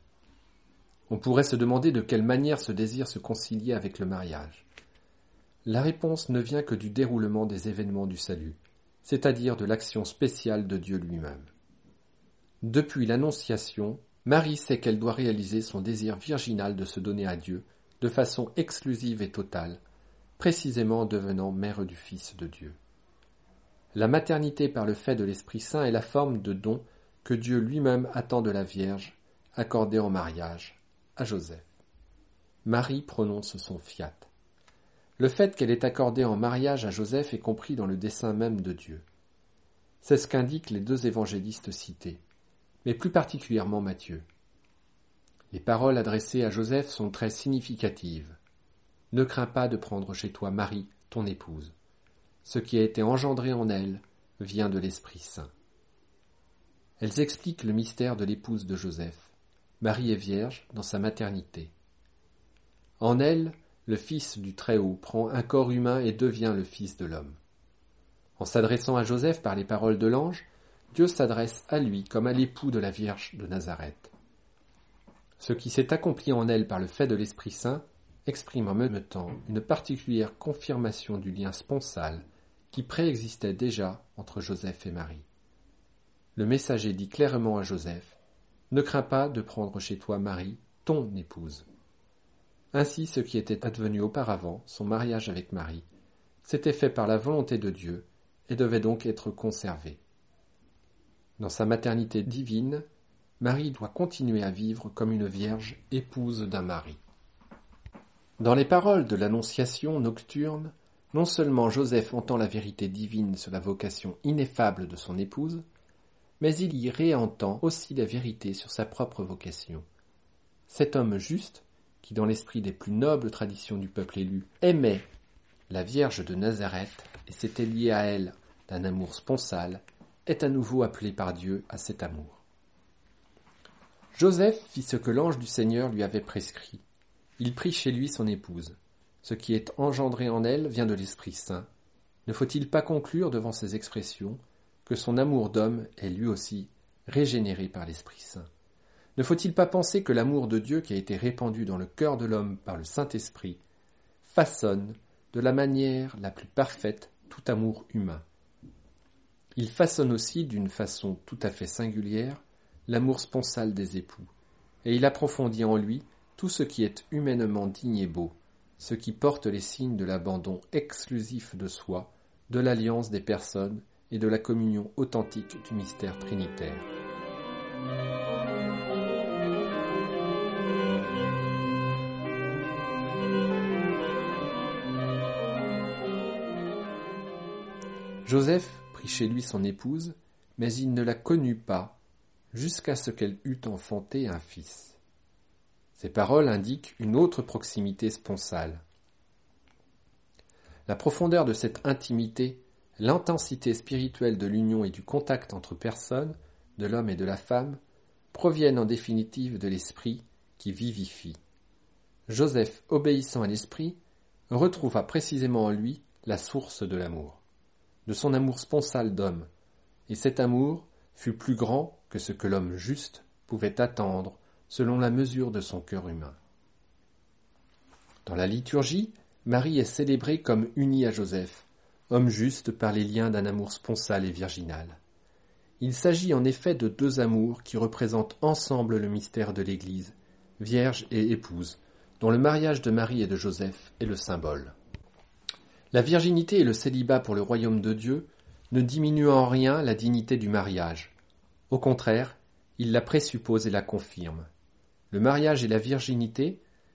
On pourrait se demander de quelle manière ce désir se conciliait avec le mariage. La réponse ne vient que du déroulement des événements du salut, c'est-à-dire de l'action spéciale de Dieu lui-même. Depuis l'Annonciation, Marie sait qu'elle doit réaliser son désir virginal de se donner à Dieu de façon exclusive et totale, précisément en devenant mère du Fils de Dieu. La maternité par le fait de l'Esprit Saint est la forme de don que Dieu lui-même attend de la Vierge, accordée en mariage à Joseph. Marie prononce son fiat. Le fait qu'elle est accordée en mariage à Joseph est compris dans le dessein même de Dieu. C'est ce qu'indiquent les 2 évangélistes cités, mais plus particulièrement Matthieu. Les paroles adressées à Joseph sont très significatives. « Ne crains pas de prendre chez toi Marie, ton épouse. Ce qui a été engendré en elle vient de l'Esprit Saint. » Elles expliquent le mystère de l'épouse de Joseph. Marie est vierge dans sa maternité. En elle, le Fils du Très-Haut prend un corps humain et devient le Fils de l'homme. En s'adressant à Joseph par les paroles de l'ange, Dieu s'adresse à lui comme à l'époux de la Vierge de Nazareth. Ce qui s'est accompli en elle par le fait de l'Esprit Saint exprime en même temps une particulière confirmation du lien sponsal qui préexistait déjà entre Joseph et Marie. Le messager dit clairement à Joseph « Ne crains pas de prendre chez toi Marie, ton épouse ». Ainsi, ce qui était advenu auparavant, son mariage avec Marie, s'était fait par la volonté de Dieu et devait donc être conservé. Dans sa maternité divine, Marie doit continuer à vivre comme une vierge épouse d'un mari. Dans les paroles de l'Annonciation nocturne, non seulement Joseph entend la vérité divine sur la vocation ineffable de son épouse, mais il y réentend aussi la vérité sur sa propre vocation. Cet homme juste, qui dans l'esprit des plus nobles traditions du peuple élu, aimait la Vierge de Nazareth et s'était lié à elle d'un amour sponsal, est à nouveau appelé par Dieu à cet amour. Joseph fit ce que l'ange du Seigneur lui avait prescrit. Il prit chez lui son épouse. Ce qui est engendré en elle vient de l'Esprit Saint. Ne faut-il pas conclure devant ces expressions que son amour d'homme est lui aussi régénéré par l'Esprit Saint? Ne faut-il pas penser que l'amour de Dieu qui a été répandu dans le cœur de l'homme par le Saint-Esprit façonne de la manière la plus parfaite tout amour humain? Il façonne aussi d'une façon tout à fait singulière l'amour sponsal des époux, et il approfondit en lui tout ce qui est humainement digne et beau, ce qui porte les signes de l'abandon exclusif de soi, de l'alliance des personnes et de la communion authentique du mystère trinitaire. Joseph prit chez lui son épouse, mais il ne la connut pas, jusqu'à ce qu'elle eût enfanté un fils. Ces paroles indiquent une autre proximité sponsale. La profondeur de cette intimité, l'intensité spirituelle de l'union et du contact entre personnes, de l'homme et de la femme, proviennent en définitive de l'esprit qui vivifie. Joseph, obéissant à l'esprit, retrouva précisément en lui la source de l'amour, de son amour sponsal d'homme, et cet amour fut plus grand que ce que l'homme juste pouvait attendre selon la mesure de son cœur humain. Dans la liturgie, Marie est célébrée comme unie à Joseph, homme juste par les liens d'un amour sponsal et virginal. Il s'agit en effet de 2 amours qui représentent ensemble le mystère de l'Église, vierge et épouse, dont le mariage de Marie et de Joseph est le symbole. La virginité et le célibat pour le royaume de Dieu ne diminuent en rien la dignité du mariage. Au contraire, ils la présupposent et la confirment. Le mariage et la virginité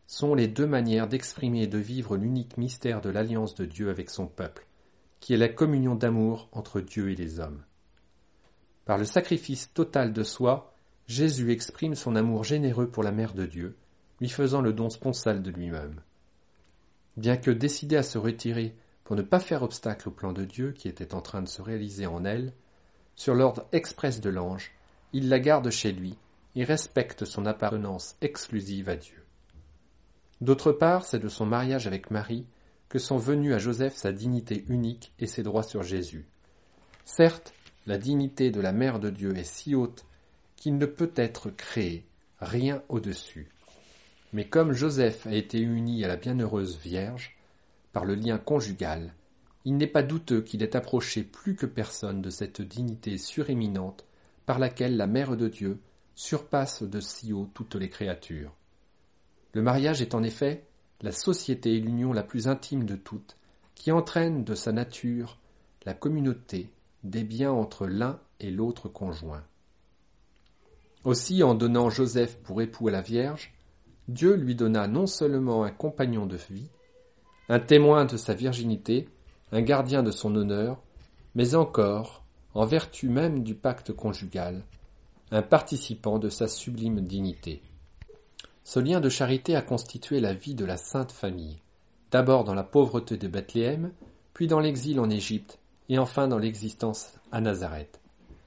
sont les deux manières d'exprimer et de vivre l'unique mystère de l'alliance de Dieu avec son peuple, qui est la communion d'amour entre Dieu et les hommes. Par le sacrifice total de soi, Jésus exprime son amour généreux pour la Mère de Dieu, lui faisant le don sponsal de lui-même. Bien que décidé à se retirer pour ne pas faire obstacle au plan de Dieu qui était en train de se réaliser en elle, sur l'ordre express de l'ange, il la garde chez lui et respecte son appartenance exclusive à Dieu. D'autre part, c'est de son mariage avec Marie que sont venus à Joseph sa dignité unique et ses droits sur Jésus. Certes, la dignité de la Mère de Dieu est si haute qu'il ne peut être créé rien au-dessus. Mais comme Joseph a été uni à la bienheureuse Vierge, par le lien conjugal, il n'est pas douteux qu'il ait approché plus que personne de cette dignité suréminente par laquelle la Mère de Dieu surpasse de si haut toutes les créatures. Le mariage est en effet la société et l'union la plus intime de toutes, qui entraîne de sa nature la communauté des biens entre l'un et l'autre conjoint. Aussi, en donnant Joseph pour époux à la Vierge, Dieu lui donna non seulement un compagnon de vie, un témoin de sa virginité, un gardien de son honneur, mais encore, en vertu même du pacte conjugal, un participant de sa sublime dignité. Ce lien de charité a constitué la vie de la Sainte Famille, d'abord dans la pauvreté de Bethléem, puis dans l'exil en Égypte, et enfin dans l'existence à Nazareth.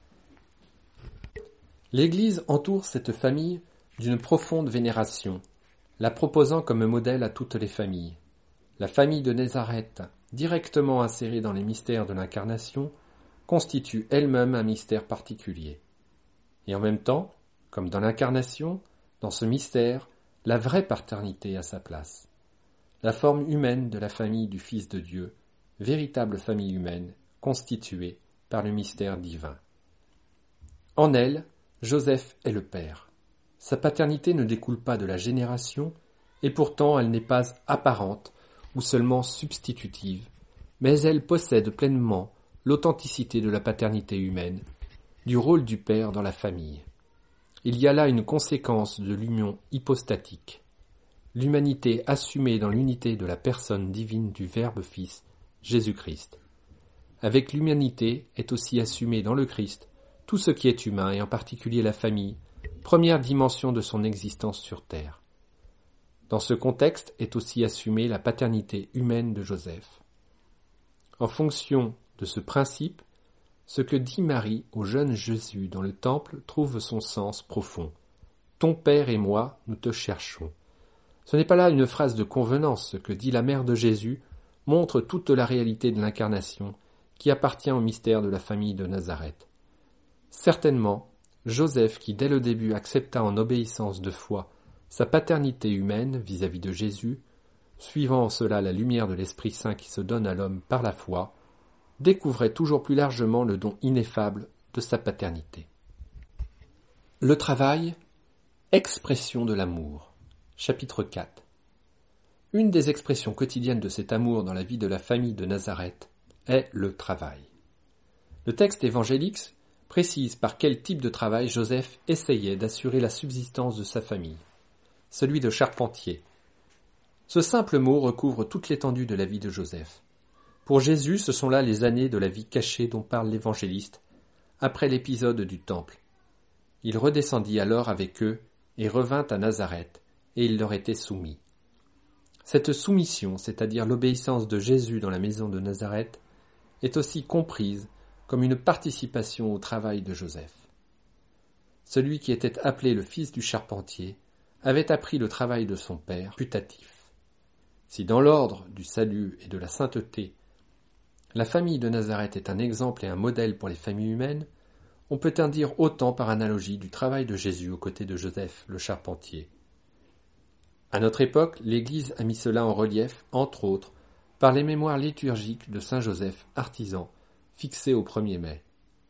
L'Église entoure cette famille d'une profonde vénération, la proposant comme modèle à toutes les familles. La famille de Nazareth, directement insérée dans les mystères de l'Incarnation, constitue elle-même un mystère particulier. Et en même temps, comme dans l'Incarnation, dans ce mystère, la vraie paternité a sa place. La forme humaine de la famille du Fils de Dieu, véritable famille humaine, constituée par le mystère divin. En elle, Joseph est le père. Sa paternité ne découle pas de la génération, et pourtant elle n'est pas apparente ou seulement substitutive, mais elle possède pleinement l'authenticité de la paternité humaine, du rôle du père dans la famille. Il y a là une conséquence de l'union hypostatique, l'humanité assumée dans l'unité de la personne divine du Verbe Fils, Jésus-Christ. Avec l'humanité est aussi assumé dans le Christ tout ce qui est humain et en particulier la famille, première dimension de son existence sur terre. Dans ce contexte est aussi assumée la paternité humaine de Joseph. En fonction de ce principe, ce que dit Marie au jeune Jésus dans le temple trouve son sens profond. « Ton Père et moi, nous te cherchons ». Ce n'est pas là une phrase de convenance, ce que dit la mère de Jésus montre toute la réalité de l'incarnation qui appartient au mystère de la famille de Nazareth. Certainement, Joseph, qui dès le début accepta en obéissance de foi sa paternité humaine vis-à-vis de Jésus, suivant en cela la lumière de l'Esprit Saint qui se donne à l'homme par la foi, découvrait toujours plus largement le don ineffable de sa paternité. Le travail, expression de l'amour. Chapitre 4. Une des expressions quotidiennes de cet amour dans la vie de la famille de Nazareth est le travail. Le texte évangélique précise par quel type de travail Joseph essayait d'assurer la subsistance de sa famille, celui de charpentier. Ce simple mot recouvre toute l'étendue de la vie de Joseph. Pour Jésus, ce sont là les années de la vie cachée dont parle l'évangéliste, après l'épisode du temple. Il redescendit alors avec eux et revint à Nazareth, et il leur était soumis. Cette soumission, c'est-à-dire l'obéissance de Jésus dans la maison de Nazareth, est aussi comprise comme une participation au travail de Joseph. Celui qui était appelé le fils du charpentier avait appris le travail de son père, putatif. Si dans l'ordre du salut et de la sainteté, la famille de Nazareth est un exemple et un modèle pour les familles humaines, on peut en dire autant par analogie du travail de Jésus aux côtés de Joseph, le charpentier. À notre époque, l'Église a mis cela en relief, entre autres, par les mémoires liturgiques de Saint Joseph, artisan, fixés au 1er mai.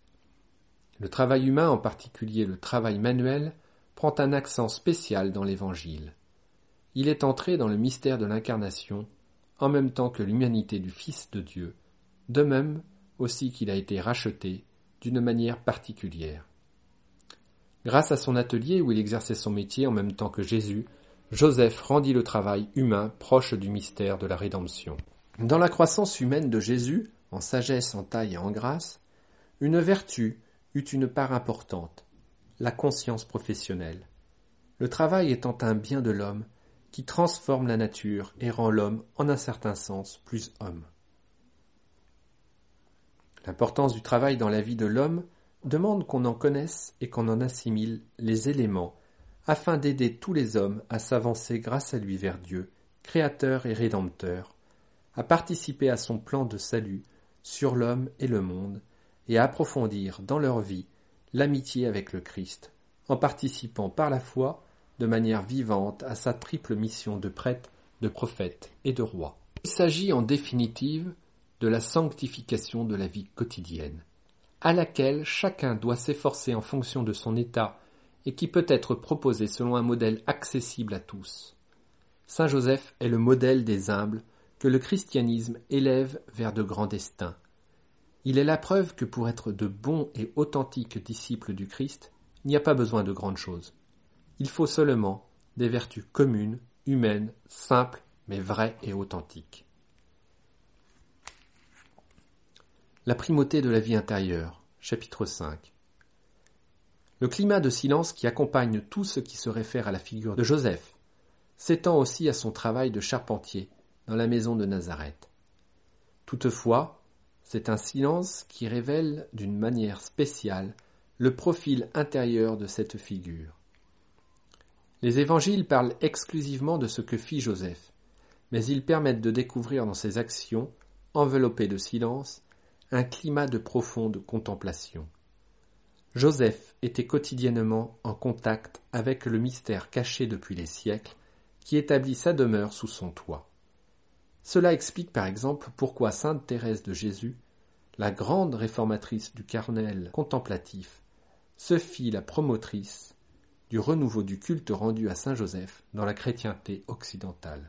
Le travail humain, en particulier le travail manuel, prend un accent spécial dans l'Évangile. Il est entré dans le mystère de l'Incarnation, en même temps que l'humanité du Fils de Dieu, de même aussi qu'il a été racheté d'une manière particulière. Grâce à son atelier où il exerçait son métier en même temps que Jésus, Joseph rendit le travail humain proche du mystère de la rédemption. Dans la croissance humaine de Jésus, en sagesse, en taille et en grâce, une vertu eut une part importante, la conscience professionnelle. Le travail étant un bien de l'homme qui transforme la nature et rend l'homme, en un certain sens, plus homme. L'importance du travail dans la vie de l'homme demande qu'on en connaisse et qu'on en assimile les éléments afin d'aider tous les hommes à s'avancer grâce à lui vers Dieu, créateur et rédempteur, à participer à son plan de salut sur l'homme et le monde et à approfondir dans leur vie l'amitié avec le Christ, en participant par la foi de manière vivante à sa triple mission de prêtre, de prophète et de roi. Il s'agit en définitive de la sanctification de la vie quotidienne, à laquelle chacun doit s'efforcer en fonction de son état et qui peut être proposée selon un modèle accessible à tous. Saint Joseph est le modèle des humbles que le christianisme élève vers de grands destins. Il est la preuve que pour être de bons et authentiques disciples du Christ, il n'y a pas besoin de grandes choses. Il faut seulement des vertus communes, humaines, simples, mais vraies et authentiques. La primauté de la vie intérieure, chapitre 5. Le climat de silence qui accompagne tout ce qui se réfère à la figure de Joseph s'étend aussi à son travail de charpentier dans la maison de Nazareth. Toutefois, c'est un silence qui révèle d'une manière spéciale le profil intérieur de cette figure. Les évangiles parlent exclusivement de ce que fit Joseph, mais ils permettent de découvrir dans ses actions, enveloppées de silence, un climat de profonde contemplation. Joseph était quotidiennement en contact avec le mystère caché depuis les siècles qui établit sa demeure sous son toit. Cela explique par exemple pourquoi sainte Thérèse de Jésus, la grande réformatrice du Carmel contemplatif, se fit la promotrice du renouveau du culte rendu à saint Joseph dans la chrétienté occidentale.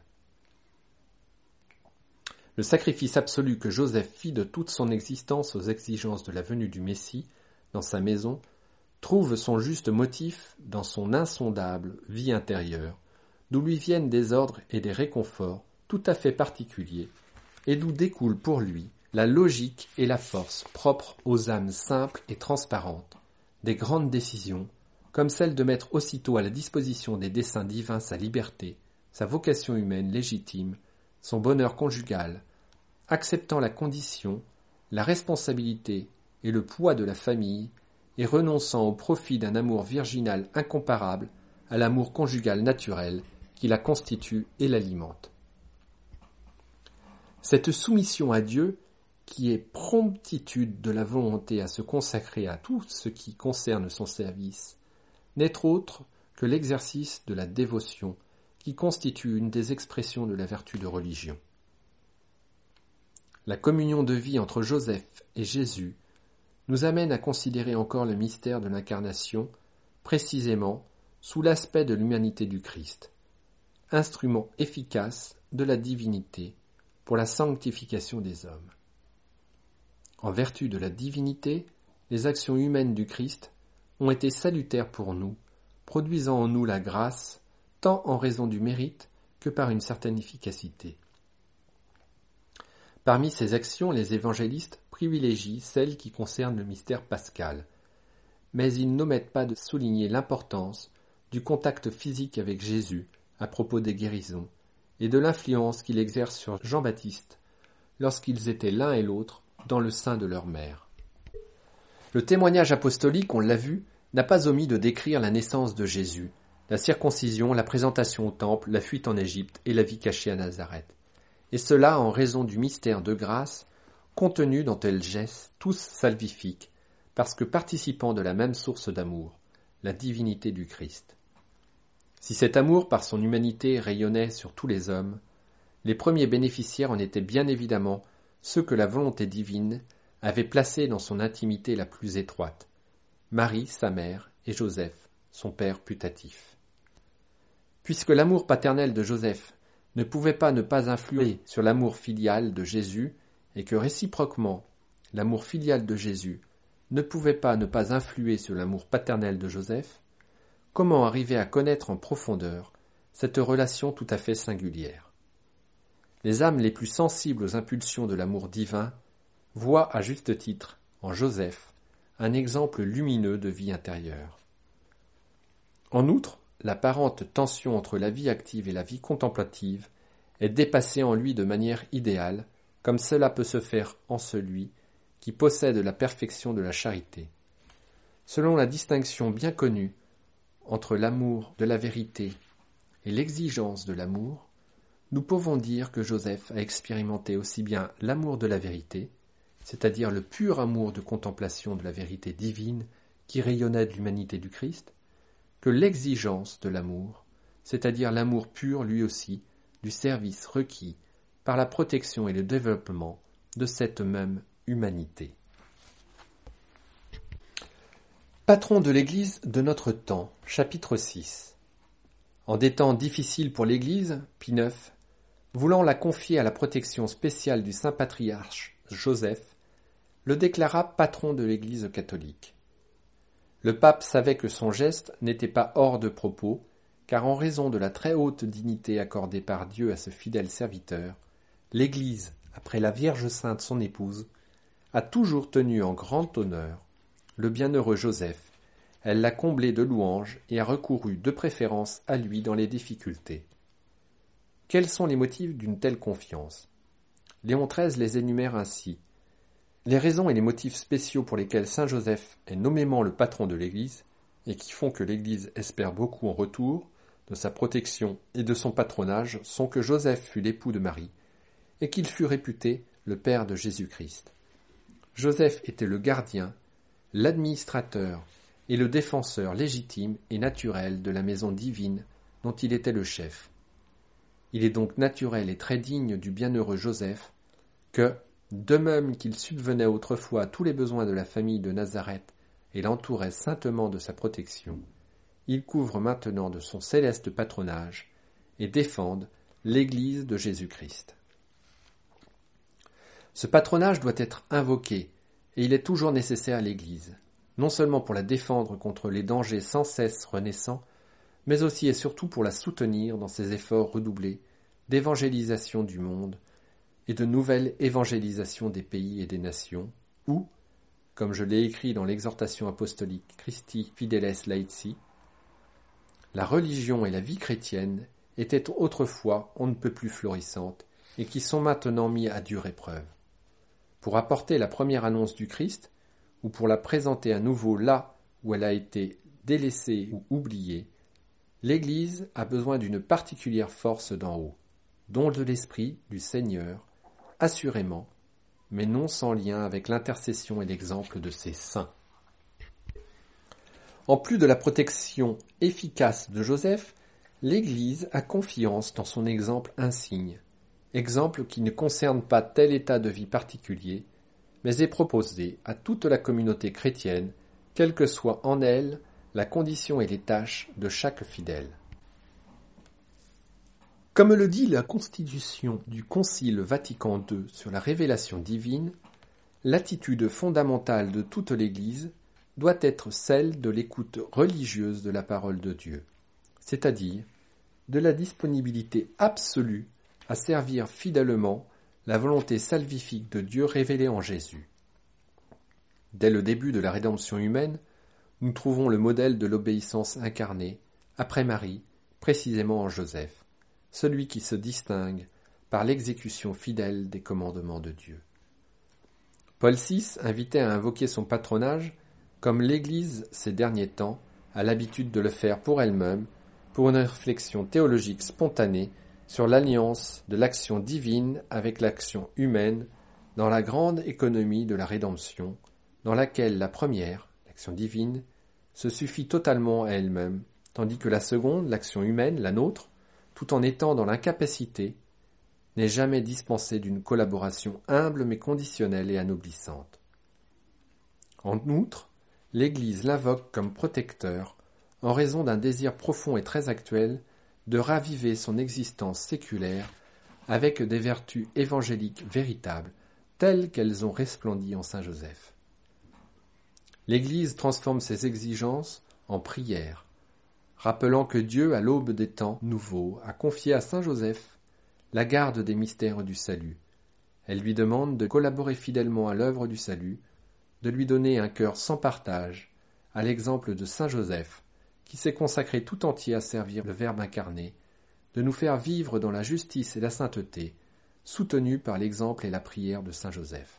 Le sacrifice absolu que Joseph fit de toute son existence aux exigences de la venue du Messie dans sa maison trouve son juste motif dans son insondable vie intérieure, d'où lui viennent des ordres et des réconforts tout à fait particuliers, et d'où découle pour lui la logique et la force propres aux âmes simples et transparentes, des grandes décisions, comme celle de mettre aussitôt à la disposition des desseins divins sa liberté, sa vocation humaine légitime, son bonheur conjugal, acceptant la condition, la responsabilité et le poids de la famille, et renonçant au profit d'un amour virginal incomparable à l'amour conjugal naturel qui la constitue et l'alimente. Cette soumission à Dieu, qui est promptitude de la volonté à se consacrer à tout ce qui concerne son service, n'est autre que l'exercice de la dévotion, qui constitue une des expressions de la vertu de religion. La communion de vie entre Joseph et Jésus nous amène à considérer encore le mystère de l'incarnation, précisément sous l'aspect de l'humanité du Christ, instrument efficace de la divinité pour la sanctification des hommes. En vertu de la divinité, les actions humaines du Christ ont été salutaires pour nous, produisant en nous la grâce, tant en raison du mérite que par une certaine efficacité. Parmi ces actions, les évangélistes privilégient celles qui concernent le mystère pascal, mais ils n'omettent pas de souligner l'importance du contact physique avec Jésus à propos des guérisons et de l'influence qu'il exerce sur Jean-Baptiste lorsqu'ils étaient l'un et l'autre dans le sein de leur mère. Le témoignage apostolique, on l'a vu, n'a pas omis de décrire la naissance de Jésus, la circoncision, la présentation au temple, la fuite en Égypte et la vie cachée à Nazareth. Et cela en raison du mystère de grâce contenu dans tel geste, tous salvifiques, parce que participant de la même source d'amour, la divinité du Christ. Si cet amour, par son humanité, rayonnait sur tous les hommes, les premiers bénéficiaires en étaient bien évidemment ceux que la volonté divine avait placés dans son intimité la plus étroite, Marie, sa mère, et Joseph, son père putatif. Puisque l'amour paternel de Joseph ne pouvait pas ne pas influer sur l'amour filial de Jésus, et que réciproquement, l'amour filial de Jésus ne pouvait pas ne pas influer sur l'amour paternel de Joseph, comment arriver à connaître en profondeur cette relation tout à fait singulière. Les âmes les plus sensibles aux impulsions de l'amour divin voient à juste titre, en Joseph, un exemple lumineux de vie intérieure. En outre, l'apparente tension entre la vie active et la vie contemplative est dépassée en lui de manière idéale, comme cela peut se faire en celui qui possède la perfection de la charité. Selon la distinction bien connue entre l'amour de la vérité et l'exigence de l'amour, nous pouvons dire que Joseph a expérimenté aussi bien l'amour de la vérité, c'est-à-dire le pur amour de contemplation de la vérité divine qui rayonnait de l'humanité du Christ, que l'exigence de l'amour, c'est-à-dire l'amour pur lui aussi du service requis par la protection et le développement de cette même humanité. Patron de l'Église de notre temps, chapitre 6. En des temps difficiles pour l'Église, Pie IX, voulant la confier à la protection spéciale du saint patriarche Joseph, le déclara patron de l'Église catholique. Le pape savait que son geste n'était pas hors de propos, car en raison de la très haute dignité accordée par Dieu à ce fidèle serviteur, l'Église, après la Vierge Sainte son épouse, a toujours tenu en grand honneur le bienheureux Joseph. Elle l'a comblé de louanges et a recouru de préférence à lui dans les difficultés. Quels sont les motifs d'une telle confiance ? Léon XIII les énumère ainsi. Les raisons et les motifs spéciaux pour lesquels saint Joseph est nommément le patron de l'Église, et qui font que l'Église espère beaucoup en retour de sa protection et de son patronage, sont que Joseph fut l'époux de Marie, et qu'il fut réputé le père de Jésus-Christ. Joseph était le gardien, l'administrateur et le défenseur légitime et naturel de la maison divine dont il était le chef. Il est donc naturel et très digne du bienheureux Joseph que, de même qu'il subvenait autrefois à tous les besoins de la famille de Nazareth et l'entourait saintement de sa protection, il couvre maintenant de son céleste patronage et défende l'Église de Jésus-Christ. Ce patronage doit être invoqué, et il est toujours nécessaire à l'Église, non seulement pour la défendre contre les dangers sans cesse renaissants, mais aussi et surtout pour la soutenir dans ses efforts redoublés d'évangélisation du monde et de nouvelle évangélisation des pays et des nations, où, comme je l'ai écrit dans l'exhortation apostolique Christi Fideles Laici, la religion et la vie chrétienne étaient autrefois on ne peut plus florissantes et qui sont maintenant mis à dure épreuve. Pour apporter la première annonce du Christ, ou pour la présenter à nouveau là où elle a été délaissée ou oubliée, l'Église a besoin d'une particulière force d'en haut, don de l'Esprit du Seigneur, assurément, mais non sans lien avec l'intercession et l'exemple de ses saints. En plus de la protection efficace de Joseph, l'Église a confiance dans son exemple insigne, exemple qui ne concerne pas tel état de vie particulier, mais est proposé à toute la communauté chrétienne, quelle que soit en elle la condition et les tâches de chaque fidèle. Comme le dit la Constitution du Concile Vatican II sur la révélation divine, l'attitude fondamentale de toute l'Église doit être celle de l'écoute religieuse de la parole de Dieu, c'est-à-dire de la disponibilité absolue à servir fidèlement la volonté salvifique de Dieu révélée en Jésus. Dès le début de la rédemption humaine, nous trouvons le modèle de l'obéissance incarnée, après Marie, précisément en Joseph, celui qui se distingue par l'exécution fidèle des commandements de Dieu. Paul VI invitait à invoquer son patronage comme l'Église ces derniers temps a l'habitude de le faire pour elle-même, pour une réflexion théologique spontanée sur l'alliance de l'action divine avec l'action humaine dans la grande économie de la rédemption, dans laquelle la première, l'action divine, se suffit totalement à elle-même, tandis que la seconde, l'action humaine, la nôtre, tout en étant dans l'incapacité, n'est jamais dispensée d'une collaboration humble mais conditionnelle et anoblissante. En outre, l'Église l'invoque comme protecteur en raison d'un désir profond et très actuel de raviver son existence séculaire avec des vertus évangéliques véritables, telles qu'elles ont resplendi en saint Joseph. L'Église transforme ses exigences en prières, rappelant que Dieu, à l'aube des temps nouveaux, a confié à saint Joseph la garde des mystères du salut. Elle lui demande de collaborer fidèlement à l'œuvre du salut, de lui donner un cœur sans partage, à l'exemple de saint Joseph, qui s'est consacré tout entier à servir le Verbe incarné, de nous faire vivre dans la justice et la sainteté, soutenus par l'exemple et la prière de saint Joseph.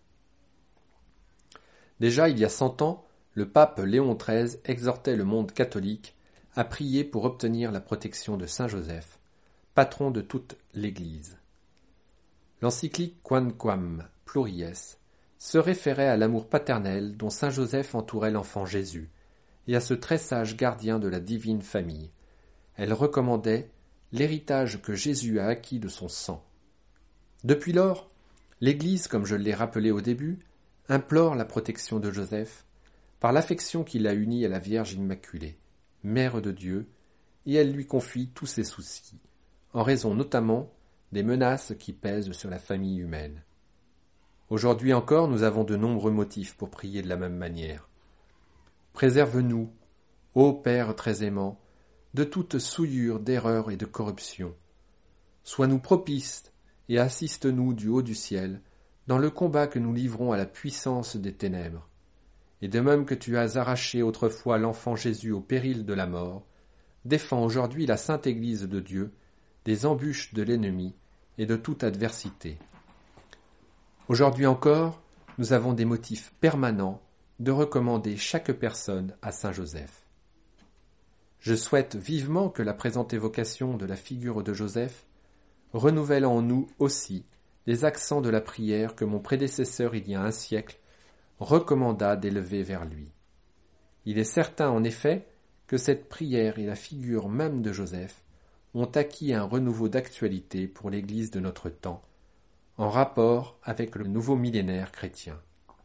Déjà il y a 100 ans, le pape Léon XIII exhortait le monde catholique à prier pour obtenir la protection de saint Joseph, patron de toute l'Église. L'encyclique Quamquam Pluries se référait à l'amour paternel dont saint Joseph entourait l'enfant Jésus, et à ce très sage gardien de la divine famille. Elle recommandait l'héritage que Jésus a acquis de son sang. Depuis lors, l'Église, comme je l'ai rappelé au début, implore la protection de Joseph par l'affection qui l'a uni à la Vierge Immaculée, Mère de Dieu, et elle lui confie tous ses soucis, en raison notamment des menaces qui pèsent sur la famille humaine. Aujourd'hui encore, nous avons de nombreux motifs pour prier de la même manière. Préserve-nous, ô Père très aimant, de toute souillure d'erreur et de corruption. Sois-nous propice et assiste-nous du haut du ciel dans le combat que nous livrons à la puissance des ténèbres. Et de même que tu as arraché autrefois l'enfant Jésus au péril de la mort, défends aujourd'hui la sainte Église de Dieu des embûches de l'ennemi et de toute adversité. Aujourd'hui encore, nous avons des motifs permanents de recommander chaque personne à saint Joseph. Je souhaite vivement que la présente évocation de la figure de Joseph renouvelle en nous aussi les accents de la prière que mon prédécesseur il y a un siècle recommanda d'élever vers lui. Il est certain en effet que cette prière et la figure même de Joseph ont acquis un renouveau d'actualité pour l'Église de notre temps, en rapport avec le nouveau millénaire chrétien.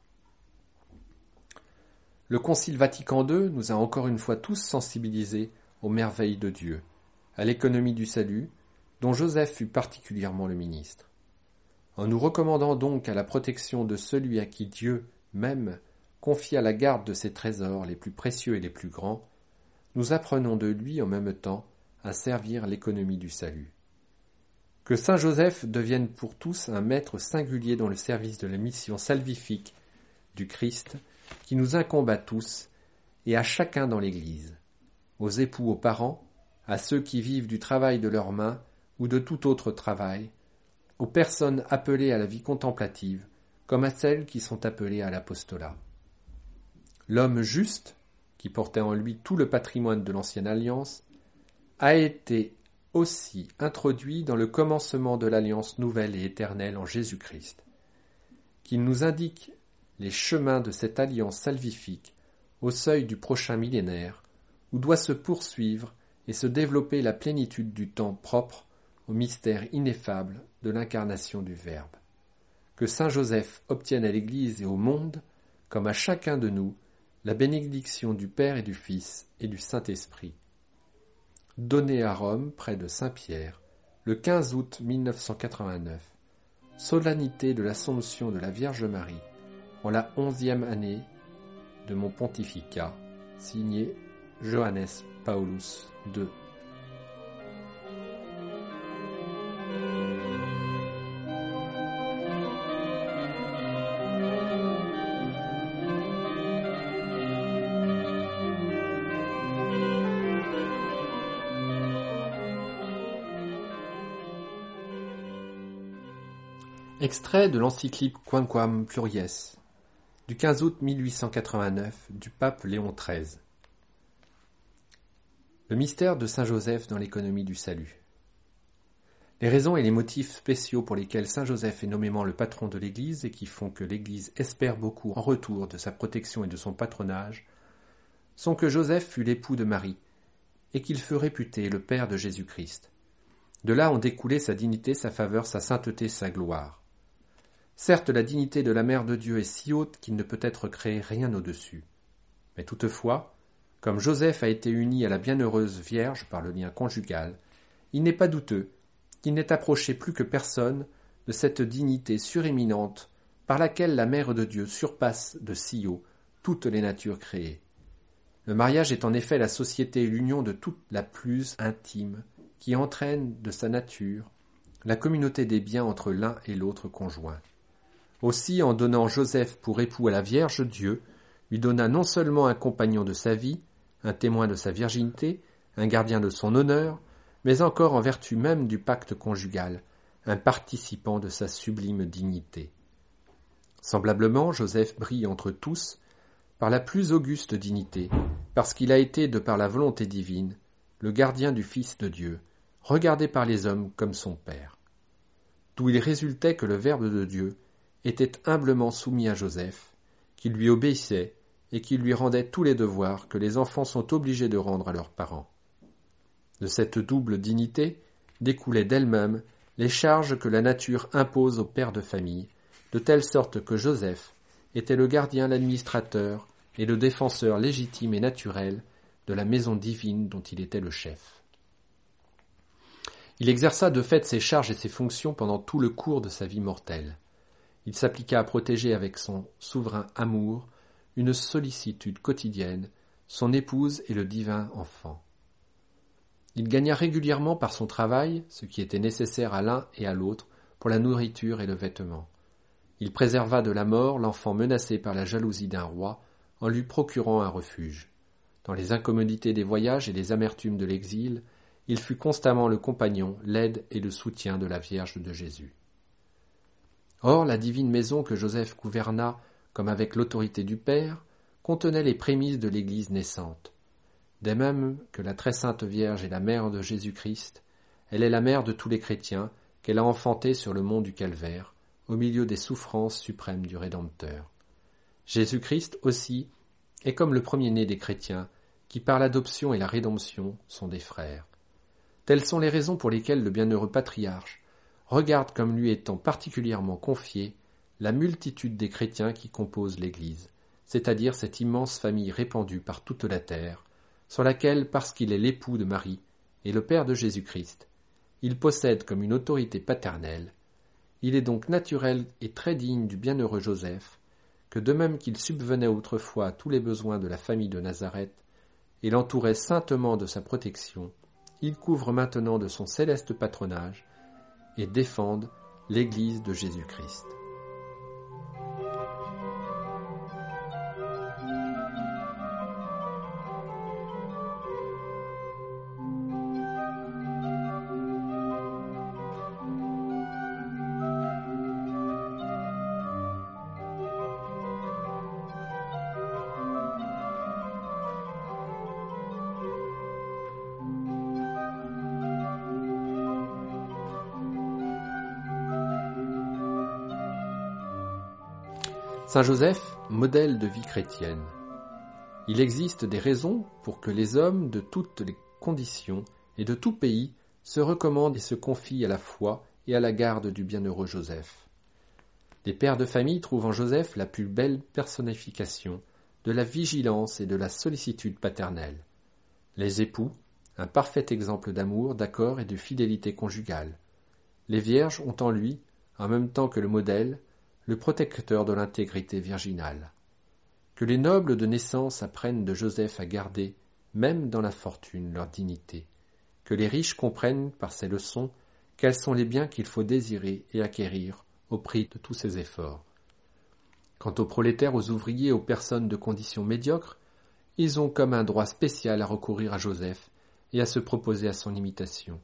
Le Concile Vatican II nous a encore une fois tous sensibilisés aux merveilles de Dieu, à l'économie du salut, dont Joseph fut particulièrement le ministre. En nous recommandant donc à la protection de celui à qui Dieu, même, confia la garde de ses trésors les plus précieux et les plus grands, nous apprenons de lui en même temps à servir l'économie du salut. Que saint Joseph devienne pour tous un maître singulier dans le service de la mission salvifique du Christ, qui nous incombe à tous et à chacun dans l'Église, aux époux, aux parents, à ceux qui vivent du travail de leurs mains ou de tout autre travail, aux personnes appelées à la vie contemplative, comme à celles qui sont appelées à l'apostolat. L'homme juste, qui portait en lui tout le patrimoine de l'ancienne alliance, a été aussi introduit dans le commencement de l'alliance nouvelle et éternelle en Jésus-Christ, qu'il nous indique les chemins de cette alliance salvifique au seuil du prochain millénaire, où doit se poursuivre et se développer la plénitude du temps propre au mystère ineffable de l'incarnation du Verbe. Que saint Joseph obtienne à l'Église et au monde, comme à chacun de nous, la bénédiction du Père et du Fils et du Saint-Esprit. Donné à Rome, près de Saint-Pierre, le 15 août 1989, solennité de l'Assomption de la Vierge Marie, en la 11e année de mon pontificat, signé Johannes Paulus II. Extrait de l'encyclique Quamquam Pluries du 15 août 1889 du pape Léon XIII. Le mystère de saint Joseph dans l'économie du salut. Les raisons et les motifs spéciaux pour lesquels saint Joseph est nommément le patron de l'Église et qui font que l'Église espère beaucoup en retour de sa protection et de son patronage sont que Joseph fut l'époux de Marie et qu'il fut réputé le père de Jésus-Christ. De là ont découlé sa dignité, sa faveur, sa sainteté, sa gloire. Certes, la dignité de la Mère de Dieu est si haute qu'il ne peut être créé rien au-dessus. Mais toutefois, comme Joseph a été uni à la bienheureuse Vierge par le lien conjugal, il n'est pas douteux qu'il n'ait approché plus que personne de cette dignité suréminente par laquelle la Mère de Dieu surpasse de si haut toutes les natures créées. Le mariage est en effet la société et l'union de toute la plus intime, qui entraîne de sa nature la communauté des biens entre l'un et l'autre conjoint. Aussi, en donnant Joseph pour époux à la Vierge, Dieu lui donna non seulement un compagnon de sa vie, un témoin de sa virginité, un gardien de son honneur, mais encore en vertu même du pacte conjugal, un participant de sa sublime dignité. Semblablement, Joseph brille entre tous par la plus auguste dignité, parce qu'il a été, de par la volonté divine, le gardien du Fils de Dieu, regardé par les hommes comme son Père. D'où il résultait que le Verbe de Dieu était humblement soumis à Joseph, qui lui obéissait et qui lui rendait tous les devoirs que les enfants sont obligés de rendre à leurs parents. De cette double dignité découlaient d'elle-même les charges que la nature impose aux pères de famille, de telle sorte que Joseph était le gardien, l'administrateur et le défenseur légitime et naturel de la maison divine dont il était le chef. Il exerça de fait ses charges et ses fonctions pendant tout le cours de sa vie mortelle. Il s'appliqua à protéger avec son souverain amour une sollicitude quotidienne, son épouse et le divin enfant. Il gagna régulièrement par son travail ce qui était nécessaire à l'un et à l'autre pour la nourriture et le vêtement. Il préserva de la mort l'enfant menacé par la jalousie d'un roi en lui procurant un refuge. Dans les incommodités des voyages et les amertumes de l'exil, il fut constamment le compagnon, l'aide et le soutien de la Vierge de Jésus. Or, la divine maison que Joseph gouverna comme avec l'autorité du Père contenait les prémices de l'Église naissante. De même que la très sainte Vierge est la mère de Jésus-Christ, elle est la mère de tous les chrétiens qu'elle a enfantés sur le mont du Calvaire, au milieu des souffrances suprêmes du Rédempteur. Jésus-Christ aussi est comme le premier-né des chrétiens, qui par l'adoption et la rédemption sont des frères. Telles sont les raisons pour lesquelles le bienheureux patriarche regarde comme lui étant particulièrement confié la multitude des chrétiens qui composent l'Église, c'est-à-dire cette immense famille répandue par toute la terre, sur laquelle, parce qu'il est l'époux de Marie et le Père de Jésus-Christ, il possède comme une autorité paternelle. Il est donc naturel et très digne du bienheureux Joseph que, de même qu'il subvenait autrefois à tous les besoins de la famille de Nazareth et l'entourait saintement de sa protection, il couvre maintenant de son céleste patronage et défende l'Église de Jésus-Christ. Saint Joseph, modèle de vie chrétienne. Il existe des raisons pour que les hommes de toutes les conditions et de tout pays se recommandent et se confient à la foi et à la garde du bienheureux Joseph. Les pères de famille trouvent en Joseph la plus belle personnification de la vigilance et de la sollicitude paternelle. Les époux, un parfait exemple d'amour, d'accord et de fidélité conjugale. Les vierges ont en lui, en même temps que le modèle, le protecteur de l'intégrité virginale. Que les nobles de naissance apprennent de Joseph à garder, même dans la fortune, leur dignité. Que les riches comprennent par ces leçons quels sont les biens qu'il faut désirer et acquérir au prix de tous ces efforts. Quant aux prolétaires, aux ouvriers, aux personnes de condition médiocre, ils ont comme un droit spécial à recourir à Joseph et à se proposer à son imitation.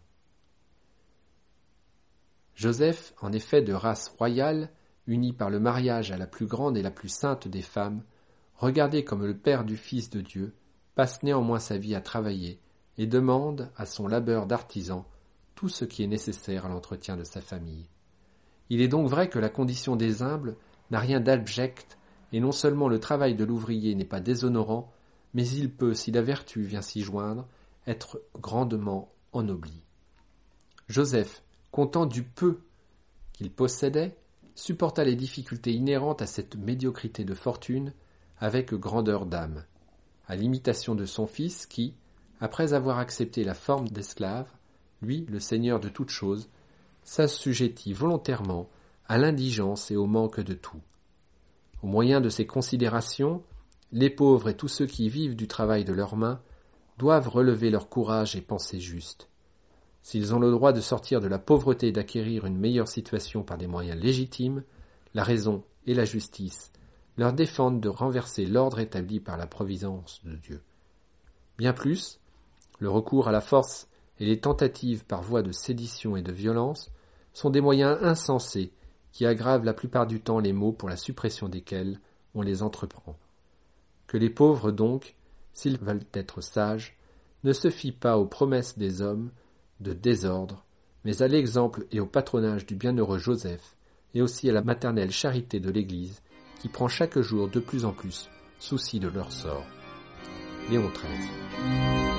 Joseph, en effet de race royale, uni par le mariage à la plus grande et la plus sainte des femmes, regardé comme le père du Fils de Dieu, passe néanmoins sa vie à travailler et demande à son labeur d'artisan tout ce qui est nécessaire à l'entretien de sa famille. Il est donc vrai que la condition des humbles n'a rien d'abject, et non seulement le travail de l'ouvrier n'est pas déshonorant, mais il peut, si la vertu vient s'y joindre, être grandement ennobli. Joseph, content du peu qu'il possédait, supporta les difficultés inhérentes à cette médiocrité de fortune avec grandeur d'âme, à l'imitation de son fils qui, après avoir accepté la forme d'esclave, lui, le seigneur de toutes choses, s'assujettit volontairement à l'indigence et au manque de tout. Au moyen de ces considérations, les pauvres et tous ceux qui vivent du travail de leurs mains doivent relever leur courage et penser juste. S'ils ont le droit de sortir de la pauvreté et d'acquérir une meilleure situation par des moyens légitimes, la raison et la justice leur défendent de renverser l'ordre établi par la providence de Dieu. Bien plus, le recours à la force et les tentatives par voie de sédition et de violence sont des moyens insensés qui aggravent la plupart du temps les maux pour la suppression desquels on les entreprend. Que les pauvres donc, s'ils veulent être sages, ne se fient pas aux promesses des hommes de désordre, mais à l'exemple et au patronage du bienheureux Joseph, et aussi à la maternelle charité de l'Église, qui prend chaque jour de plus en plus souci de leur sort. Léon XIII.